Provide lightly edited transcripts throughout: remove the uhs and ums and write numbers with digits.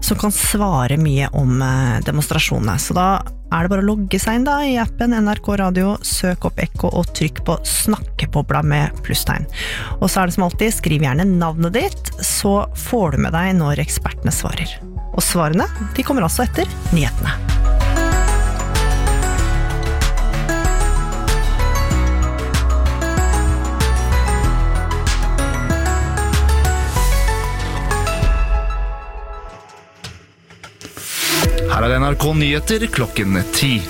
som kan svare mye om demonstrasjonene. Så da det bare å logge seg inn da i appen NRK Radio, søk opp Ekko og trykk på snakkebobla med plusstegn. Og så det som alltid, skriv gjerne navnet ditt, så får du med deg når ekspertene svarer. Og svarene, de kommer altså etter nyhetene. Her det NRK Nyheter klokken 10.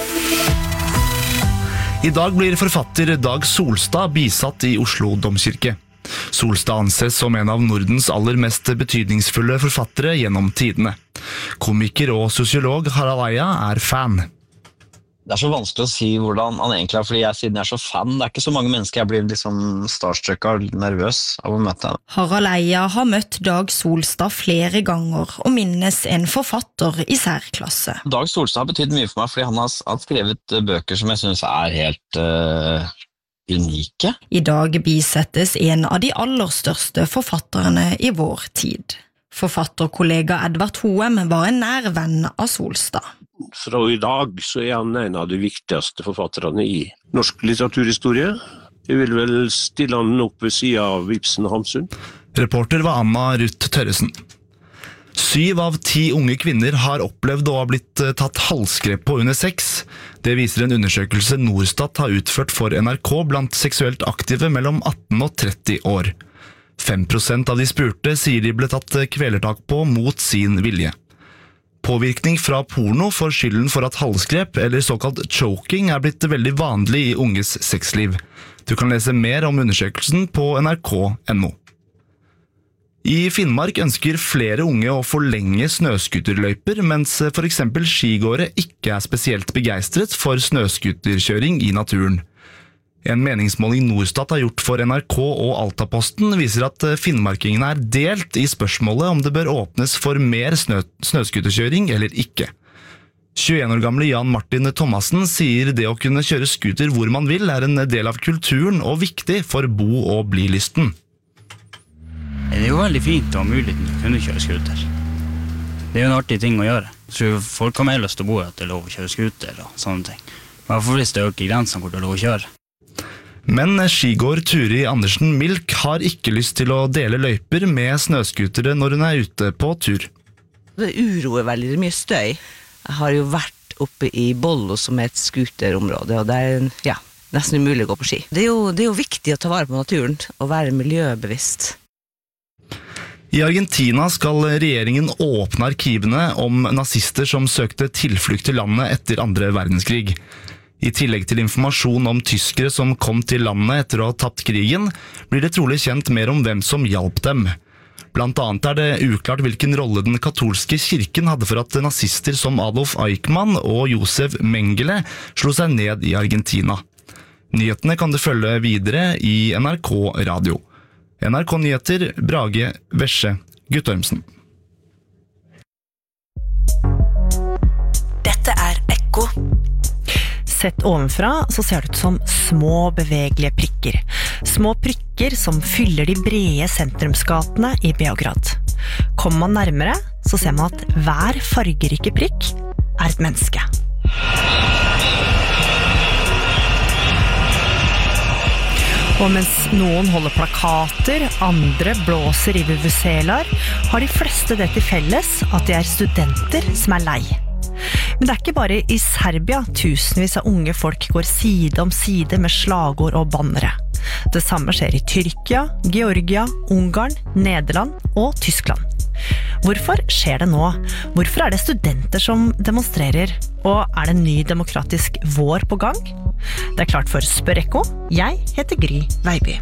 I dag blir forfatter Dag Solstad bisatt i Oslo Domkirke. Solstad anses som en av Nordens aller mest betydningsfulle forfattere gjennom tidene. Komiker og sosiolog Harald Eia fan. Det så vanskelig å si hvordan han egentlig fordi siden jeg så fan, det ikke så mange mennesker jeg blir liksom starstruck og nervøs av å møte. Harald Eia har møtt Dag Solstad flere ganger og minnes en forfatter i særklasse. Dag Solstad har betydd mye for meg fordi han har skrevet bøker som jeg synes helt unike. I dag bisettes en av de aller største forfatterne i vår tid. Forfatterkollega Edvard Hoem var en nær venn av Solstad. Fra i dag så han en av de viktigste forfatterne i norsk litteraturhistorie. Jeg vil vel stille han opp ved siden av Ibsen og Hamsun. Reporter var Anna Ruth Tørresen. 7 av 10 unge kvinner har opplevd å ha blitt tatt halsgrep på under sex. Det viser en undersøkelse Norstat har utført for NRK blant seksuelt aktive mellom 18 og 30 år. 5% av de spurte sier de ble tatt kvelertak på mot sin vilje. Påvirkning fra porno får skylden for at halsgrep eller såkalt choking blitt veldig vanlig i unges sexliv. Du kan lese mer om undersøkelsen på nrk.no. I Finnmark ønsker flere unge å forlenge snøskuterløyper, mens for eksempel skigåere ikke spesielt begeistret for snøskuterkjøring i naturen. En meningsmåling Norstat har gjort for NRK og Altaposten viser at finnmarkingene delt i spørsmålet om det bør åpnes for mer snøskuterkjøring eller ikke. 21 år gamle Jan Martin Thomassen sier det å kunne kjøre skuter hvor man vil en del av kulturen og viktig for bo- og blilysten. Det jo veldig fint å ha muligheten til å kunne kjøre skuter. Det jo en artig ting å gjøre. Så folk har mer lyst til å bo at det lov å kjøre skuter og sånne ting. Men for hvis det øker grensene hvor det lov å kjøre. Men skigåer Turi Andersen Milk har ikke lyst til å dele løyper med snøskutere når hun ute på tur. Det uroer veldig mye støy. Jeg har jo vært oppe i Bollo som et skuterområde, og det nesten umulig å gå på ski. Det er jo viktig å ta vare på naturen og være miljøbevisst. I Argentina skal regjeringen åpne arkivene om nazister som søkte tilflukt til landet etter andre verdenskrig. I tillegg til informasjon om tyskere som kom til landet etter å ha tapt krigen, blir det trolig kjent mer om hvem som hjalp dem. Blant annet det uklart hvilken rolle den katolske kirken hadde for at nazister som Adolf Eichmann og Josef Mengele slo seg ned i Argentina. Nyhetene kan du følge videre i NRK Radio. NRK Nyheter, Brage Vesje Guttormsen. Dette Ekko. Sett ovenfra så ser det ut som små bevegelige prikker. Små prikker som fyller de brede sentrumsgatene i Beograd. Kommer man nærmere, så ser man at hver fargerike prikk et menneske. Og mens noen holder plakater, andre blåser i vuvuzeler, har de fleste det til felles at de studenter som lei. Men det ikke bare i Serbia tusenvis av unge folk går side om side med slagord og bannere. Det samme skjer i Tyrkia, Georgia, Ungarn, Nederland og Tyskland. Hvorfor skjer det nå? Hvorfor det studenter som demonstrerer? Og det en ny demokratisk vår på gang? Det klart for Spør Ekko. Jeg heter Gry Veiby.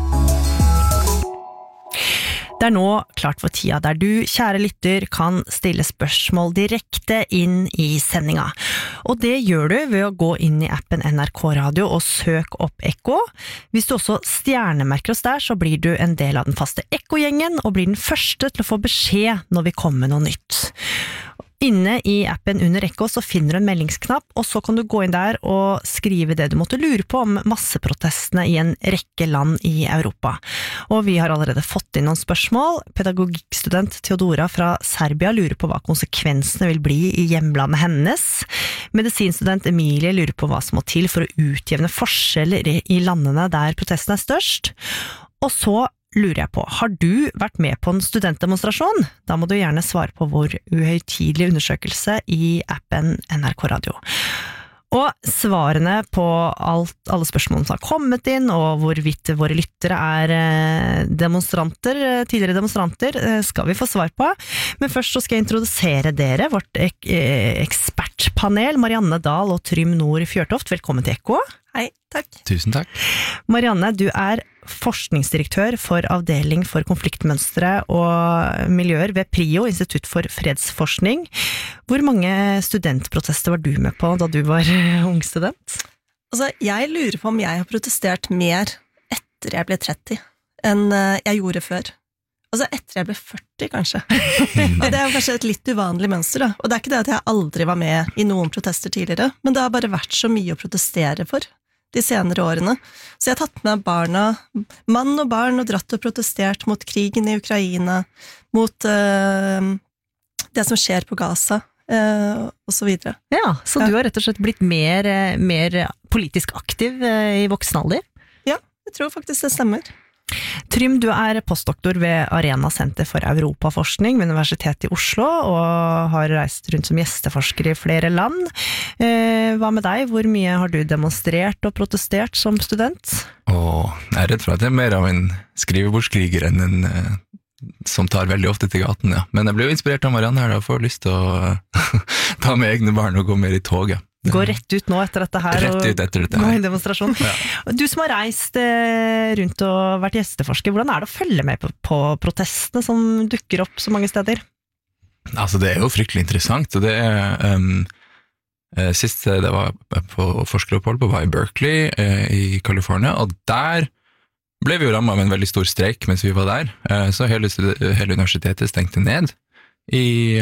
Det nå klart for tida der du, kjære lytter, kan stille spørsmål direkte inn i sendinga. Og det gjør du ved å gå inn i appen NRK Radio og søk opp Ekko. Hvis du også stjernemerker oss der, så blir du en del av den faste Ekko-gjengen og blir den første til å få beskjed når vi kommer med noe nytt. Inne i appen under Ekko så finner du en meldingsknapp, og så kan du gå inn der og skrive det du måtte lure på om masseprotestene i en rekke land i Europa. Og vi har allerede fått inn noen spørsmål. Pedagogikkstudent Theodora fra Serbia lurer på hva konsekvensene vil bli i hjemlandet hennes. Medisinstudent Emilie lurer på hva som må til for å utjevne forskjeller i landene der protestene er størst. Og så lurer jeg på, har du vært med på en studentdemonstrasjon? Da må du gjerne svare på vår uhøytidelige undersøkelse i appen NRK Radio. Og svarene på alle spørsmålene som har kommet inn, og hvorvidt våre lyttere er tidligere demonstranter, skal vi få svar på. Men først så skal jeg introdusere dere, vårt ekspertpanel, Marianne Dahl og Trym Nord Fjørtoft. Velkommen til Ekko. Hei, takk. Tusen takk. Marianne, du er forskningsdirektør for avdeling for konfliktmønstre og miljøer ved PRIO, Institutt for fredsforskning. Hvor mange studentprotester var du med på da du var ung student? Altså, jeg lurer på om jeg har protestert mer etter jeg ble 30 enn jeg gjorde før. Altså etter jeg ble 40, kanskje. Og det er jo kanskje et litt uvanlig mønster, da. Og det er ikke det at jeg aldri var med i noen protester tidligere, men det har bare vært så mye å protestere for de senere årene. Så jeg har tatt med mann og barn og dratt og protestert mot krigen i Ukraina, mot det som skjer på Gaza, og så videre. Ja, så du har rett og slett blitt mer politisk aktiv i voksen alder? Ja, jeg tror faktisk det stemmer. Trym, du er postdoktor ved Arena Senter for Europaforskning ved Universitetet i Oslo, og har reist rundt som gjesteforsker i flere land. Hva med deg? Hvor mye har du demonstrert og protestert som student? Jeg er redd for at jeg er mer av en skrivebordskriger enn en som tar veldig ofte til gaten, ja. Men jeg ble jo inspirert av Marianne her, og får lyst til å ta med egne barn og gå mer i toget. Gå rett ut nå etter dette her, rett ut etter dette her. Gå i demonstrasjon. Ja. Du som har reist rundt og vært gjesteforsker, hvordan er det å følge med på protestene som dukker opp så mange steder? Altså, det er jo fryktelig interessant, og det er sist det var på forskeropphold var i Berkeley i California, og der ble vi jo rammet av en veldig stor streik mens vi var der, så hele universitetet stengte ned i,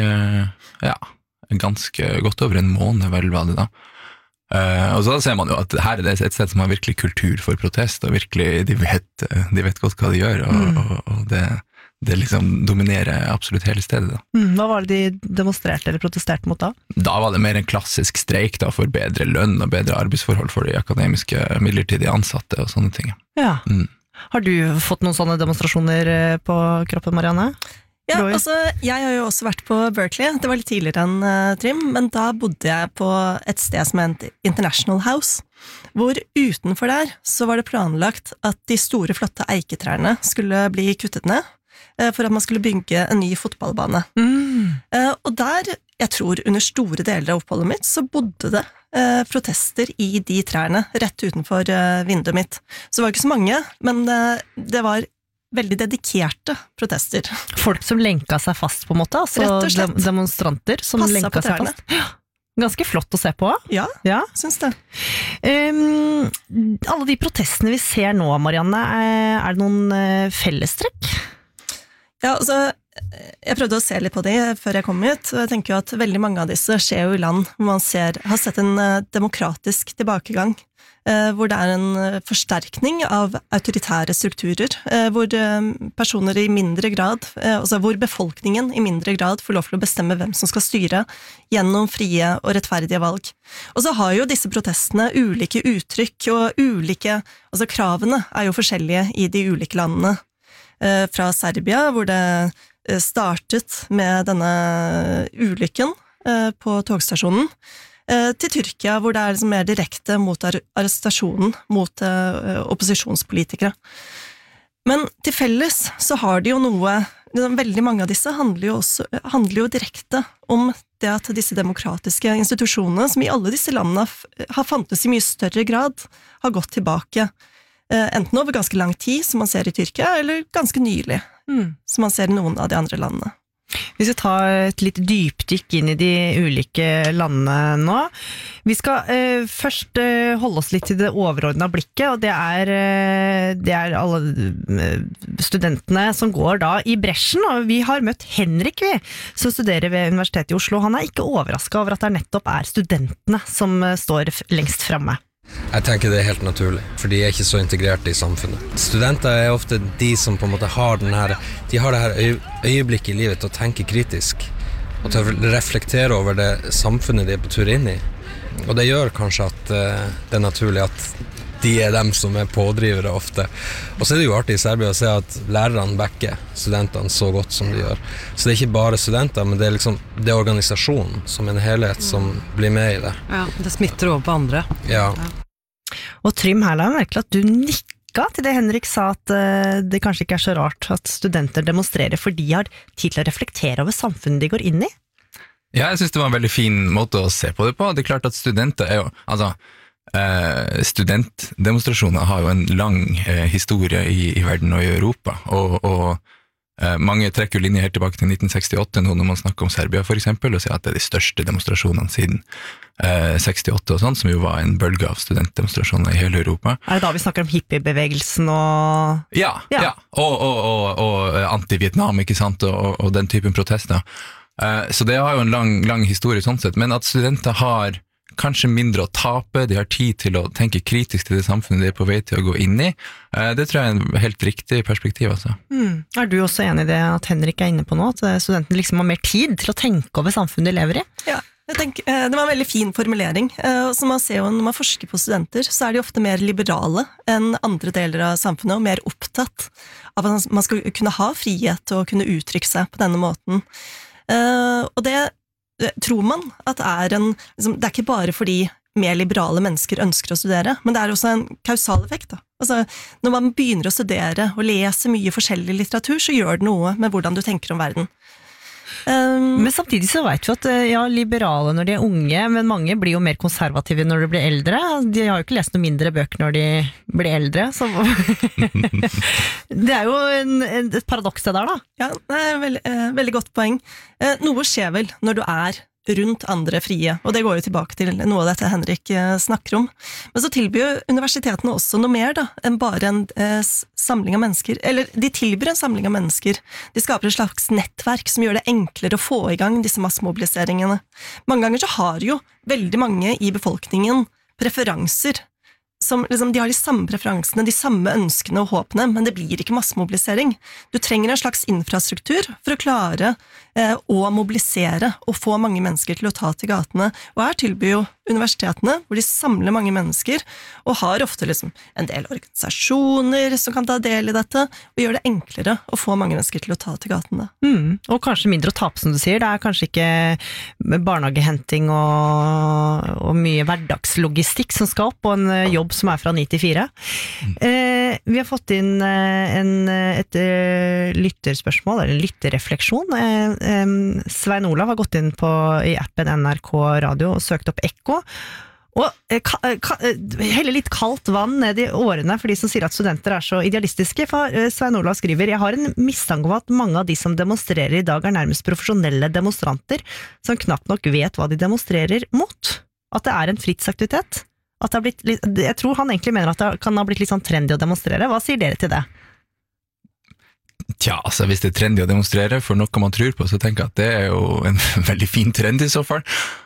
ganske godt over en måned, vel var det da. Og så ser man jo at her er det et sted som har virkelig kultur for protest, og virkelig de vet godt hva de gjør, og det liksom dominerer absolutt hele stedet da. Hva var det de demonstrerte eller protesterte mot da? Da var det mer en klassisk streik da, for bedre lønn og bedre arbeidsforhold for de akademiske midlertidige ansatte og sånne ting. Ja. Har du fått noen sånne demonstrasjoner på kroppen, Marianne? Ja, altså, jeg har jo også vært på Berkeley, det var litt tidligere enn Trym, men da bodde jeg på et sted som het International House, hvor utenfor der så var det planlagt at de store flotte eiketrærne skulle bli kuttet ned, for at man skulle bygge en ny fotballbane. Og der, jeg tror under store deler av oppholdet mitt, så bodde det protester i de trærne rett utenfor vinduet mitt. Så det var ikke så mange, men det var veldig dedikerte protester. Folk som lenka seg fast på en måte, altså demonstranter som passet lenka seg fast. Ganske flott å se på. Ja, synes det. Alle de protestene vi ser nå, Marianne, er det noen fellestrekk? Ja, altså, jeg prøvde å se litt på det før jeg kom hit, og jeg tenker jo at veldig mange av disse skjer jo i land hvor man har sett en demokratisk tilbakegang, hvor det er en forsterkning av autoritære strukturer, hvor personer i mindre grad, altså hvor befolkningen i mindre grad får lov til å bestemme hvem som skal styre gjennom frie og rettferdige valg. Og så har jo disse protestene ulike uttrykk, og altså kravene er jo forskjellige i de ulike landene. Fra Serbia, hvor det startet med denne ulykken på togstasjonen, til Tyrkia, hvor det er liksom mer direkte mot arrestasjonen mot opposisjonspolitikere. Men til felles så har de jo noe, veldig mange av disse handler jo direkte om det at disse demokratiske institusjonene, som i alle disse landene har fantes i mye større grad, har gått tilbake, enten over ganske lang tid, som man ser i Tyrkia, eller ganske nylig, som man ser i noen av de andre landene. Vi skal ta et litt dypdykk inn i de ulike landene nå. Vi skal først holde oss litt til det overordnede blikket, og det er alle studentene som går da i bresjen, og vi har møtt Henrik, som studerer ved Universitetet i Oslo. Han er ikke overrasket over at det nettopp er studentene som står lengst fremme. Jeg tenker det er helt naturlig, for de er ikke så integrert i samfunnet. Studenter er ofte de som på en måte har det her øyeblikket i livet til å tenke kritisk, og til å reflektere over det samfunnet de er på tur inn i. Og det gjør kanskje at det er naturlig at de er dem som er pådrivere ofte. Og så er det jo artig i Serbia å se at lærerne backer studentene så godt som de gjør. Så det er ikke bare studenter, men det er liksom det er organisasjonen som en helhet som blir med i det. Ja, det smitter over på andre. Ja. Og Trym, her la jeg merke at du nikka til det Henrik sa, at det kanskje ikke er så rart at studenter demonstrerer, for de har tid til å reflektere over samfunnet de går inn i. Ja, jeg synes det var en veldig fin måte å se på det på. Det er klart at studenter er jo, studentdemonstrasjoner har jo en lang historie i verden og i Europa, og mange trekker linjer helt tilbake til 1968 nå når man snakker om Serbia for eksempel, og sier at det er de største demonstrasjonene siden 68 og sånn, som jo var en bølge av studentdemonstrasjoner i hele Europa. Er det da vi snakker om hippiebevegelsen og... Ja. Og anti-Vietnam, ikke sant, og den typen protester. Så det har jo en lang historie sånn sett, men at studenter har kanskje mindre å tape, de har tid til å tenke kritisk til det samfunnet de er på vei til å gå inn i. Det tror jeg er en helt riktig perspektiv, altså. Er du også enig i det at Henrik er inne på nå, at studenten liksom har mer tid til å tenke over samfunnet de lever i? Ja, jeg tenker, det var en veldig fin formulering. Så man ser jo, når man forsker på studenter, så er de ofte mer liberale enn andre deler av samfunnet, og mer opptatt av at man skal kunne ha frihet og kunne uttrykke seg på denne måten. Og det tror man at det er ikke bare fordi mer liberale mennesker ønsker å studere, men det er også en kausal effekt. Altså, når man begynner å studere og lese mye forskjellig litteratur, så gjør det noe med hvordan du tenker om verden. Men samtidig så vet vi at liberale når de er unge, men mange blir jo mer konservative når de blir eldre. De har jo ikke lest noe mindre bøker når de blir eldre. Så det er jo et paradoks det der da. Ja, det er veldig godt poeng. Noe skjer vel når du er rundt andre frie, og det går jo tilbake til noe av dette Henrik snakker om. Men så tilbyr universitetene også noe mer da, enn bare en samling av mennesker, eller de tilbyr en samling av mennesker. De skaper et slags nettverk som gjør det enklere å få i gang disse massemobiliseringene. Mange ganger så har jo veldig mange i befolkningen preferanser, som liksom, de har de samme preferansene, de samme ønskene og håpene, men det blir ikke massemobilisering. Du trenger en slags infrastruktur for å klare å mobilisere og få mange mennesker til å ta til gatene. Og her tilbyr jo universitetene, hvor de samler mange mennesker, og har ofte liksom en del organisasjoner som kan ta del i dette, og gjør det enklere å få mange mennesker til å ta til gatene. Og kanskje mindre å tape, som du sier. Det er kanskje ikke barnehagehenting og mye hverdagslogistikk som skal opp, og en jobb som er fra 9 til 4. Vi har fått inn et lytterspørsmål, eller en lytterrefleksjon. Svein Olav har gått inn i appen NRK Radio og søkt opp Ekko, og heller litt kaldt vann ned i årene for de som sier at studenter er så idealistiske. For Svein Olav skriver: jeg har en mistanke om at mange av de som demonstrerer i dag er nærmest profesjonelle demonstranter som knapt nok vet hva de demonstrerer mot. At det er en fritidsaktivitet. At det har blitt litt, jeg tror han egentlig mener at det kan ha blitt litt sånn trendy å demonstrere. Hva sier dere til det? Tja, altså hvis det er trendy å demonstrere for noe man tror på, så tenker jeg at det er jo en veldig fin trend i så fall.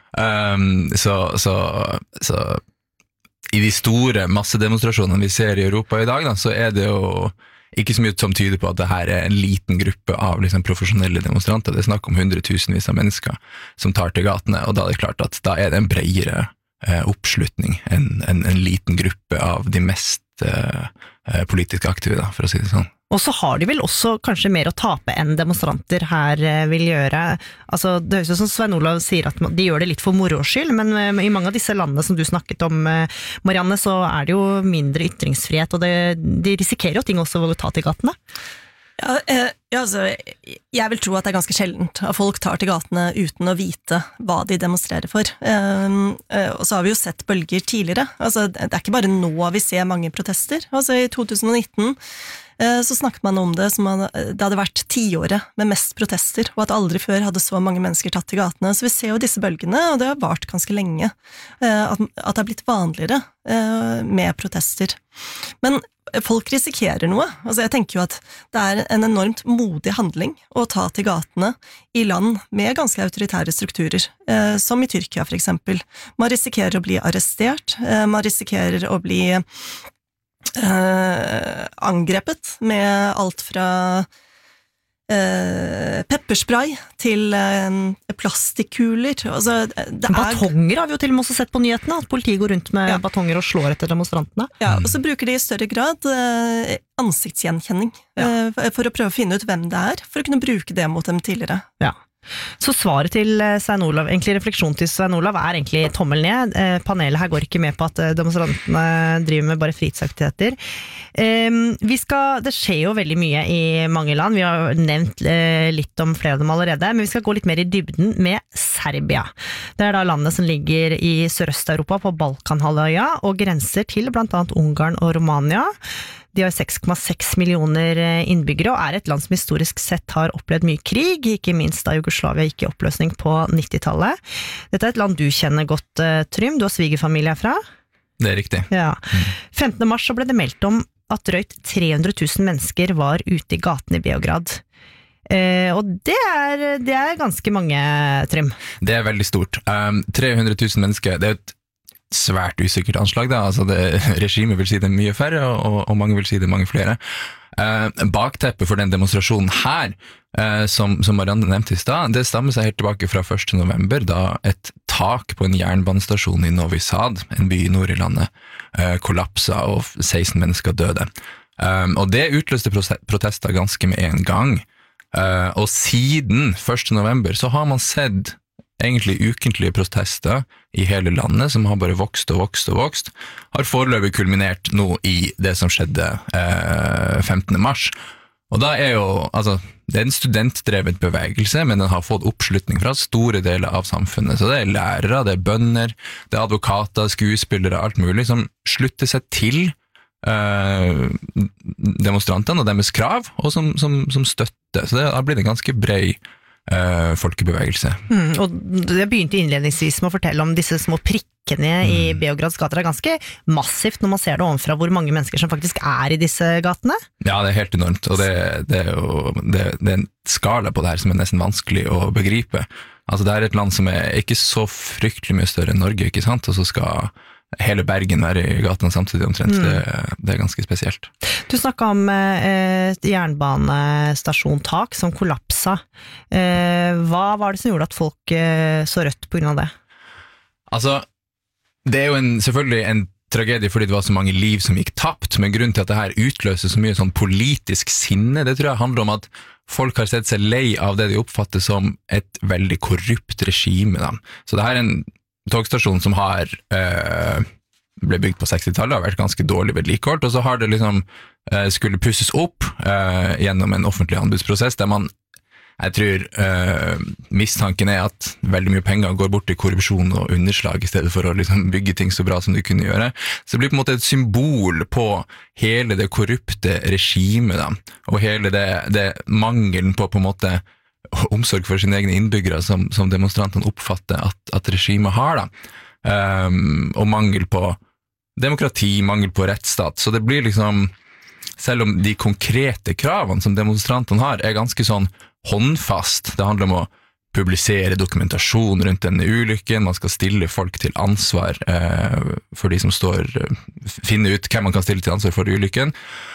Så i de store massedemonstrasjonene vi ser i Europa i dag, da, så er det jo ikke så mye som tyder på at det her er en liten gruppe av liksom, profesjonelle demonstranter. Det er snakk om hundretusenvis av mennesker som tar til gatene, og da er det klart at da er det en bredere oppslutning enn en liten gruppe av de mest politisk aktive, da, for å si det sånn. Og så har de vel også kanskje mer å tape enn demonstranter her vil gjøre. Altså, det høres jo som Svein Olav sier at de gjør det litt for moro skyld, men i mange av disse landene som du snakket om, Marianne, så er det jo mindre ytringsfrihet, og de risikerer jo ting også å ta til gatene. Altså, jeg vil tro at det er ganske sjeldent at folk tar til gatene uten å vite hva de demonstrerer for. Og så har vi jo sett bølger tidligere. Altså, det er ikke bare nå vi ser mange protester. Altså, i 2019 så snakket man om det som det hadde vært 10-året med mest protester, og at aldri før hadde så mange mennesker tatt til gatene. Så vi ser jo disse bølgene, og det har vart ganske lenge, at det har blitt vanligere med protester. Men folk risikerer noe. Altså, jeg tenker jo at det er en enormt modig handling å ta til gatene i land med ganske autoritære strukturer, som i Tyrkia for eksempel. Man risikerer å bli arrestert, man risikerer å bli angrepet med alt fra pepperspray til plastikkuler. Altså, batonger har vi jo til og med også sett på nyhetene, at politiet går rundt med batonger og slår etter demonstrantene. Ja, og så bruker de i større grad ansiktsgjenkjenning for å prøve å finne ut hvem det er, for å kunne bruke det mot dem tidligere. Ja. Så svaret til Svein Olav, egentlig refleksjon til Svein Olav, er egentlig tommel ned. Panelet her går ikke med på at demonstrantene driver med bare fritidsaktiviteter. Det skjer jo veldig mye i mange land. Vi har nevnt litt om flere av dem allerede, men vi skal gå litt mer i dybden med Serbia. Det er da landet som ligger i Sørøst-Europa på Balkanhalvøya og grenser til blant annet Ungarn og Romania. De har 6,6 millioner innbyggere og er et land som historisk sett har opplevd mye krig, ikke minst da Jugoslavia gikk i oppløsning på 90-tallet. Dette er et land du kjenner godt, Trym, du har svigerfamilie herfra. Det er riktig. Ja. 15. mars så ble det meldt om at drøyt 300 000 mennesker var ute i gaten i Beograd. Og det er ganske mange, Trym. Det er veldig stort. 300 000 mennesker, det er et svært usikkert anslag da, altså regimet vil si det mye færre, og mange vil si det mange flere. Bakteppet for den demonstrasjonen her, som Marianne nevnte i sted, det stammer seg helt tilbake fra 1. november, da et tak på en jernbanestasjon i Novi Sad, en by i nord i landet, kollapsa og 16 mennesker døde. Og det utløste protester ganske med en gang. Og siden 1. november så har man sett egentlig ukentlige protester i hele landet, som har bare vokst og vokst og vokst, har foreløpig kulminert nå i det som skjedde 15. mars. Og da er jo, altså, det er en studentdrevet bevegelse, men den har fått oppslutning fra store deler av samfunnet. Så det er lærere, det er bønder, det er advokater, skuespillere, alt mulig, som slutter seg til demonstrantene og deres krav, og som støtter. Så det har blitt en ganske bred folkebevegelse. Og jeg begynte innledningsvis med å fortelle om disse små prikkene i Beograds gater. Det er ganske massivt når man ser det ovenfra, hvor mange mennesker som faktisk er i disse gatene. Ja, det er helt enormt, og det er en skala på det her som er nesten vanskelig å begripe. Altså, det er et land som er ikke så fryktelig mye større enn Norge, ikke sant? Og så skal hele Bergen være i gatene samtidig omtrent. Det er ganske spesielt. Du snakket om et jernbanestasjontak som kollapsa. Hva var det som gjorde at folk så rødt på grunn av det? Altså, det er jo selvfølgelig en tragedie fordi det var så mange liv som gikk tapt, men grunnen til at det her utløser så mye sånn politisk sinne, det tror jeg handler om at folk har sett seg lei av det de oppfatter som et veldig korrupt regime. Da. Så det her er en togstasjon som ble bygd på 60-tallet, har vært ganske dårlig vedlikeholdt, og så har det liksom skulle pusses opp gjennom en offentlig anbudsprosess, der jeg tror mistanken er at veldig mye penger går bort til korrupsjon og underslag i stedet for å liksom bygge ting så bra som de kunne gjøre. Så det blir på en måte et symbol på hele det korrupte regimet, da, og hele det mangelen på en måte omsorg for sine egne innbyggere som demonstrantene oppfatter at regimet har, da. Og mangel på demokrati, mangel på rettsstat. Så det blir liksom, selv om de konkrete kravene som demonstrantene har er ganske sånn håndfast, det handler om å publisere dokumentasjon rundt denne ulykken, man skal stille folk til ansvar for de som finne ut hvem man kan stille til ansvar for ulykken,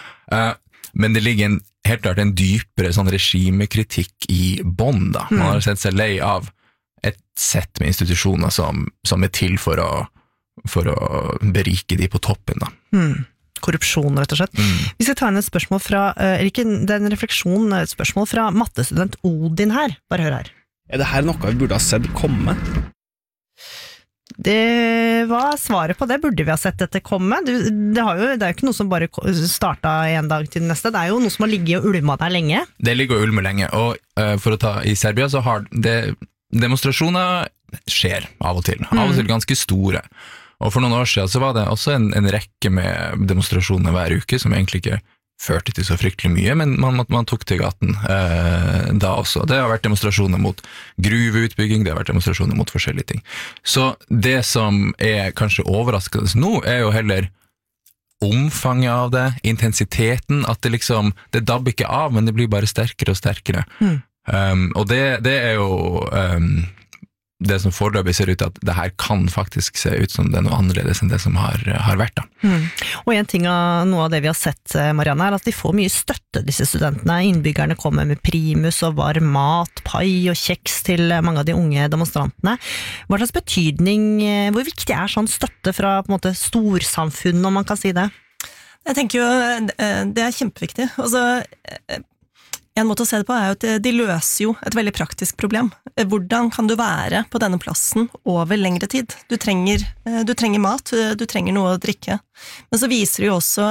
men det ligger helt klart en dypere sånn regimekritikk i bånd, da. Man har sett seg lei av et sett med institusjoner som er til for å berike de på toppen, da. Korrupsjon, rett og slett. Vi skal ta inn et spørsmål fra, eller ikke den refleksjonen, et spørsmål fra mattestudent Odin her. Bare hør her. Er det her noe vi burde ha sett komme? Hva svaret på det? Burde vi ha sett dette komme? Det er jo ikke noe som bare startet en dag til den neste, det er jo noe som har ligget og ulmet der lenge. Det ligger og ulmer lenge, og for å ta i Serbia så har demonstrasjoner skjer av og til ganske store. Og for noen år siden så var det også en rekke med demonstrasjoner hver uke som egentlig ikke førte til så fryktelig mye, men man tok til gaten da også. Det har vært demonstrasjoner mot gruveutbygging, det har vært demonstrasjoner mot forskjellige ting. Så det som er kanskje overraskende nå er jo heller omfanget av det, intensiteten, at det dabber ikke av, men det blir bare sterkere og sterkere. Og det er jo det som foreløpig ser ut til at det her kan faktisk se ut som det er noe annerledes enn det som har vært da. Og en ting av noe av det vi har sett, Marianne, er at de får mye støtte, disse studentene. Innbyggerne kommer med primus og varm mat, pai og kjeks til mange av de unge demonstrantene. Hva slags betydning, hvor viktig er sånn støtte fra på en måte storsamfunnet, om man kan si det? Jeg tenker jo, det er kjempeviktig. En måte å se det på er jo at de løser jo et veldig praktisk problem. Hvordan kan du være på denne plassen over lengre tid? Du trenger mat, du trenger noe å drikke. Men så viser det jo også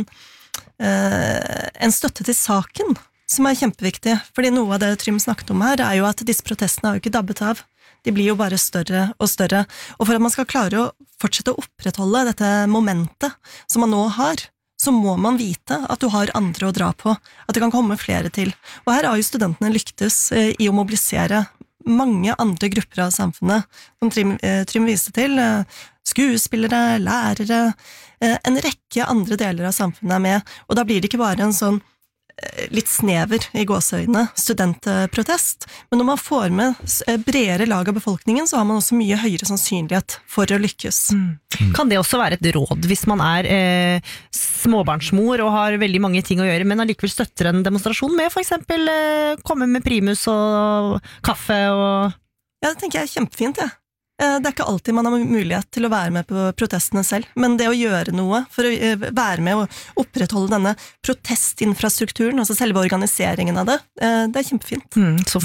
en støtte til saken, som er kjempeviktig. Fordi noe av det Trym snakket om her, er jo at disse protestene har jo ikke dabbet av. De blir jo bare større og større. Og for at man skal klare å fortsette å opprettholde dette momentet som man nå har, så må man vite at du har andre å dra på, at det kan komme flere til. Og her har jo studentene lyktes i å mobilisere mange andre grupper av samfunnet, som Trym viste til, skuespillere, lærere, en rekke andre deler av samfunnet er med, og da blir det ikke bare en sånn litt snever i gåseøyne studentprotest, men når man får med bredere lag av befolkningen, så har man også mye høyere sannsynlighet for å lykkes. Kan det også være et råd hvis man er småbarnsmor og har veldig mange ting å gjøre, men allikevel støtter en demonstrasjon med for eksempel komme med primus og kaffe og... Ja, det tenker jeg er kjempefint, ja. Det er ikke alltid man har mulighet til å være med på protestene selv, men det å gjøre noe for å være med og opprettholde denne protestinfrastrukturen, altså selve organiseringen av det, det er kjempefint. Så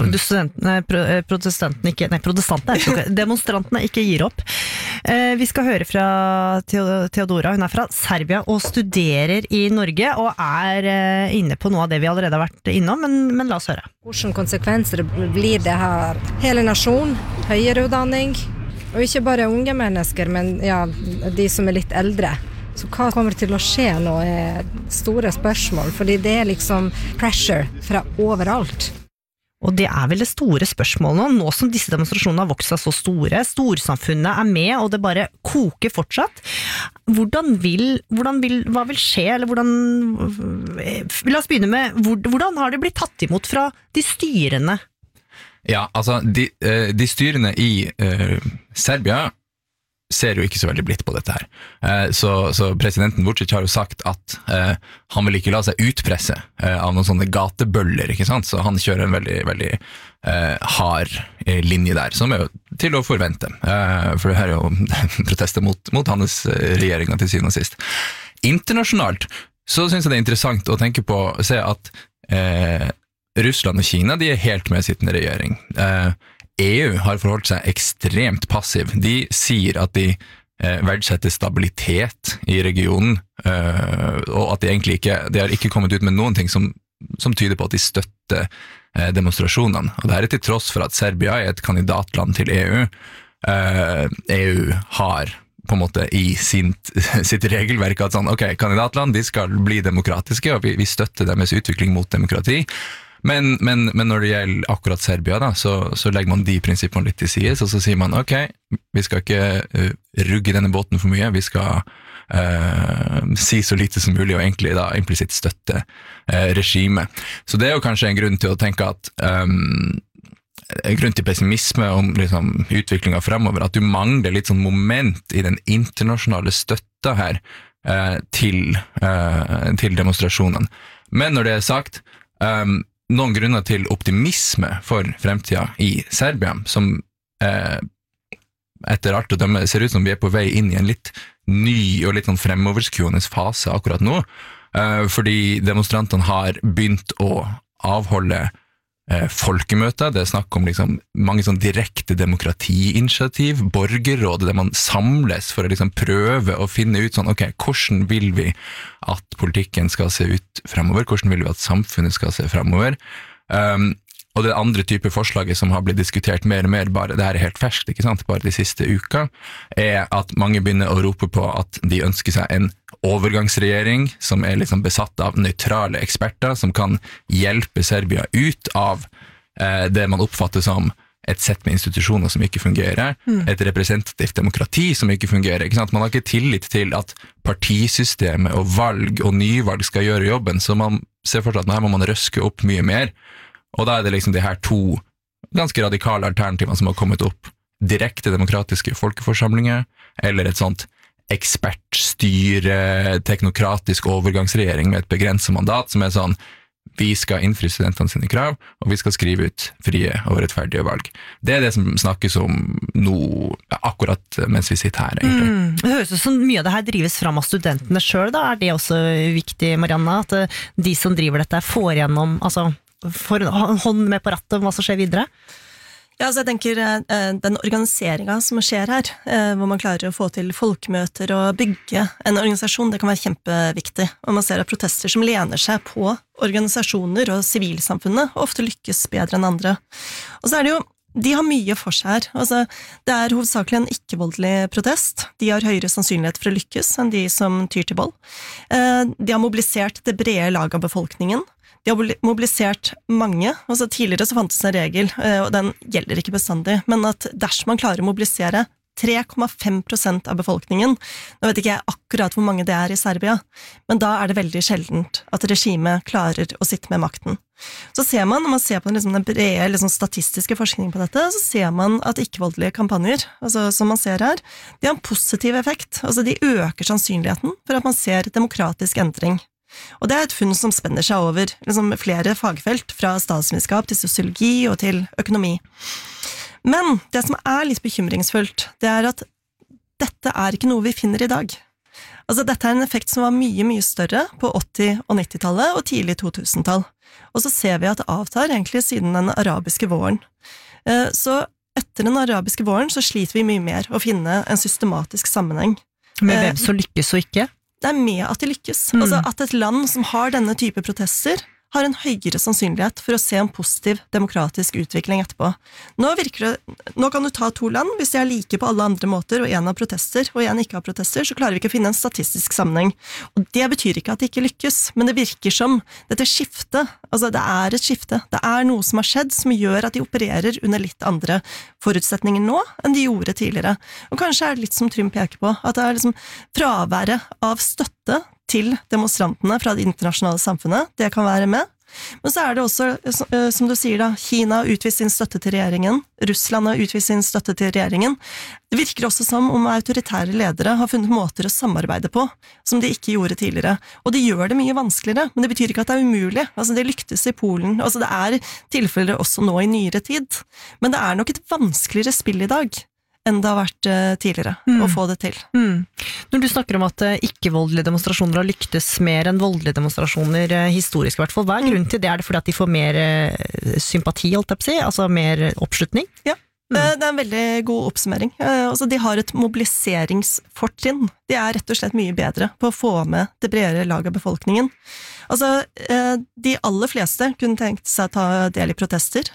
demonstrantene ikke gir opp. Vi skal høre fra Theodora, hun er fra Serbia og studerer i Norge, og er inne på noe av det vi allerede har vært innom, men la oss høre. Hvilke konsekvenser blir det her? Hele nasjon, høyere utdanning, og ikke bare unge mennesker, men ja, de som er litt eldre. Så hva kommer til å skje nå er store spørsmål, fordi det er liksom pressure fra overalt. Og det er vel det store spørsmålet nå som disse demonstrasjonene har vokst seg så store, storsamfunnet er med, og det bare koker fortsatt. Hva vil skje, eller la oss begynne med, hvordan har det blitt tatt imot fra de styrende? Ja, altså, de styrende i Serbia ser jo ikke så veldig blitt på dette her. Så presidenten Vučić har jo sagt at han vil ikke la seg utpresse av noen sånne gatebøller, ikke sant? Så han kjører en veldig, veldig hard linje der, som er jo til å forvente. For det her er jo protester mot hans regjering til syvende og sist. Internasjonalt så synes jeg det er interessant å tenke på å se at Russland og Kina, de er helt med sittende regjering. EU har forholdt seg ekstremt passiv. De sier at de verdsetter stabilitet i regionen, og at de egentlig de har ikke kommet ut med noen ting som tyder på at de støtter demonstrasjonene. Og det er til tross for at Serbia er et kandidatland til EU. EU har på en måte i sitt regelverk at sånn, ok, kandidatland, de skal bli demokratiske, og vi støtter deres utvikling mot demokrati. Men når det gjelder akkurat Serbia da, så legger man de prinsippene litt til side, og så sier man, ok, vi skal ikke rugge denne båten for mye, vi skal si så lite som mulig, og egentlig da implisitt støtte regimet. Så det er jo kanskje en grunn til å tenke at grunn til pessimisme om liksom, utviklingen fremover, at du mangler litt sånn moment i den internasjonale støtta her til demonstrasjonene. Men når det er sagt, noen grunner til optimisme for fremtiden i Serbia, som etter alt å dømme ser ut som vi er på vei inn i en litt ny og litt sånn fremoverskuende fase akkurat nå, fordi demonstrantene har begynt å avholde folkemøter, det snakk om liksom mange sånn direkte demokratiinitiativ, borgerråd, der man samles for å liksom prøve å finne ut sånn, ok, hvordan vil vi at politikken skal se ut fremover, hvordan vil vi at samfunnet skal se fremover, og det andre type forslaget som har blitt diskutert mer og mer, bare, det her helt ferskt, ikke sant, bare de siste uka, at mange begynner å rope på at de ønsker seg en overgangsregjering som liksom besatt av nøytrale eksperter som kan hjelpe Serbia ut av det man oppfatter som et sett med institusjoner som ikke fungerer, et representativt demokrati som ikke fungerer, ikke sant? Man har ikke tillit til at partisystemet og valg og nyvalg skal gjøre jobben, så man ser fortsatt at nå må man røske opp mye mer. Og da det liksom de her to ganske radikale alternativene som har kommet opp. Direkte demokratiske folkeforsamlinger, eller et sånt ekspertstyre, teknokratisk overgangsregjering med et begrenset mandat, som sånn, vi skal innfri studentene sine krav, og vi skal skrive ut frie og rettferdige valg. Det det som snakkes om nå, akkurat mens vi sitter her, egentlig. Det høres ut som mye av det her drives fram av studentene selv, da. Det også viktig, Marianne, at de som driver dette får gjennom, altså får en hånd med på rattet om hva som skjer videre? Ja, altså jeg tenker den organiseringen som skjer her, hvor man klarer å få til folkemøter og bygge en organisasjon, det kan være kjempeviktig. Og man ser at protester som lener seg på organisasjoner og sivilsamfunnet ofte lykkes bedre enn andre. Og så det jo, de har mye for seg her. Altså, det hovedsakelig en ikke-voldelig protest. De har høyere sannsynlighet for å lykkes enn de som tyr til vold. De har mobilisert det brede lag av befolkningen. De har mobilisert mange, altså tidligere så fantes en regel, og den gjelder ikke bestandig, men at dersom man klarer å mobilisere 3,5% av befolkningen, nå vet ikke jeg akkurat hvor mange det i Serbia, men da det veldig sjeldent at regimet klarer å sitte med makten. Så ser man, når man ser på den brede statistiske forskningen på dette, så ser man at ikke-voldelige kampanjer, altså som man ser her, de har en positiv effekt, altså de øker sannsynligheten for at man ser demokratisk endring. Og det et funn som spenner seg over flere fagfelt, fra statsvitenskap til sosiologi og til økonomi. Men det som litt bekymringsfullt, det at dette ikke noe vi finner i dag. Altså dette en effekt som var mye, mye større på 80- og 90-tallet og tidlig 2000-tall. Og så ser vi at det avtar egentlig siden den arabiske våren. Så etter den arabiske våren så sliter vi mye mer å finne en systematisk sammenheng. Med hvem som lykkes og ikke? Det med at de lykkes. Altså at et land som har denne type protester har en høyere sannsynlighet for å se en positiv demokratisk utvikling etterpå. Nå kan du ta to land, hvis de like på alle andre måter, og en har protester, og en ikke har protester, så klarer vi ikke å finne en statistisk sammenheng. Og det betyr ikke at det ikke lykkes, men det virker som dette skiftet, altså det et skifte, det noe som har skjedd som gjør at de opererer under litt andre forutsetninger nå enn de gjorde tidligere. Og kanskje det litt som Trym peker på, at det liksom fraværet av støtte til demonstrantene fra det internasjonale samfunnet, det kan være med. Men så det også, som du sier da, Kina har utvist sin støtte til regjeringen, Russland har utvist sin støtte til regjeringen. Det virker også som om autoritære ledere har funnet måter å samarbeide på, som de ikke gjorde tidligere. Og de gjør det mye vanskeligere, men det betyr ikke at det umulig. Altså, det lyktes i Polen, altså det tilfeller også nå i nyere tid. Men det nok et vanskeligere spill i dag enn det har vært tidligere, å få det til. Når du snakker om at ikke-voldelige demonstrasjoner har lyktes mer enn voldelige demonstrasjoner, historisk i hvert fall, hva grunnen til det? Det fordi at de får mer sympati, holdt jeg på å si, altså mer oppslutning? Ja, det en veldig god oppsummering. Altså, de har et mobiliseringsfortrinn. De rett og slett mye bedre på å få med det bredere laget av befolkningen. Altså, de aller fleste kunne tenkt seg å ta del i protester.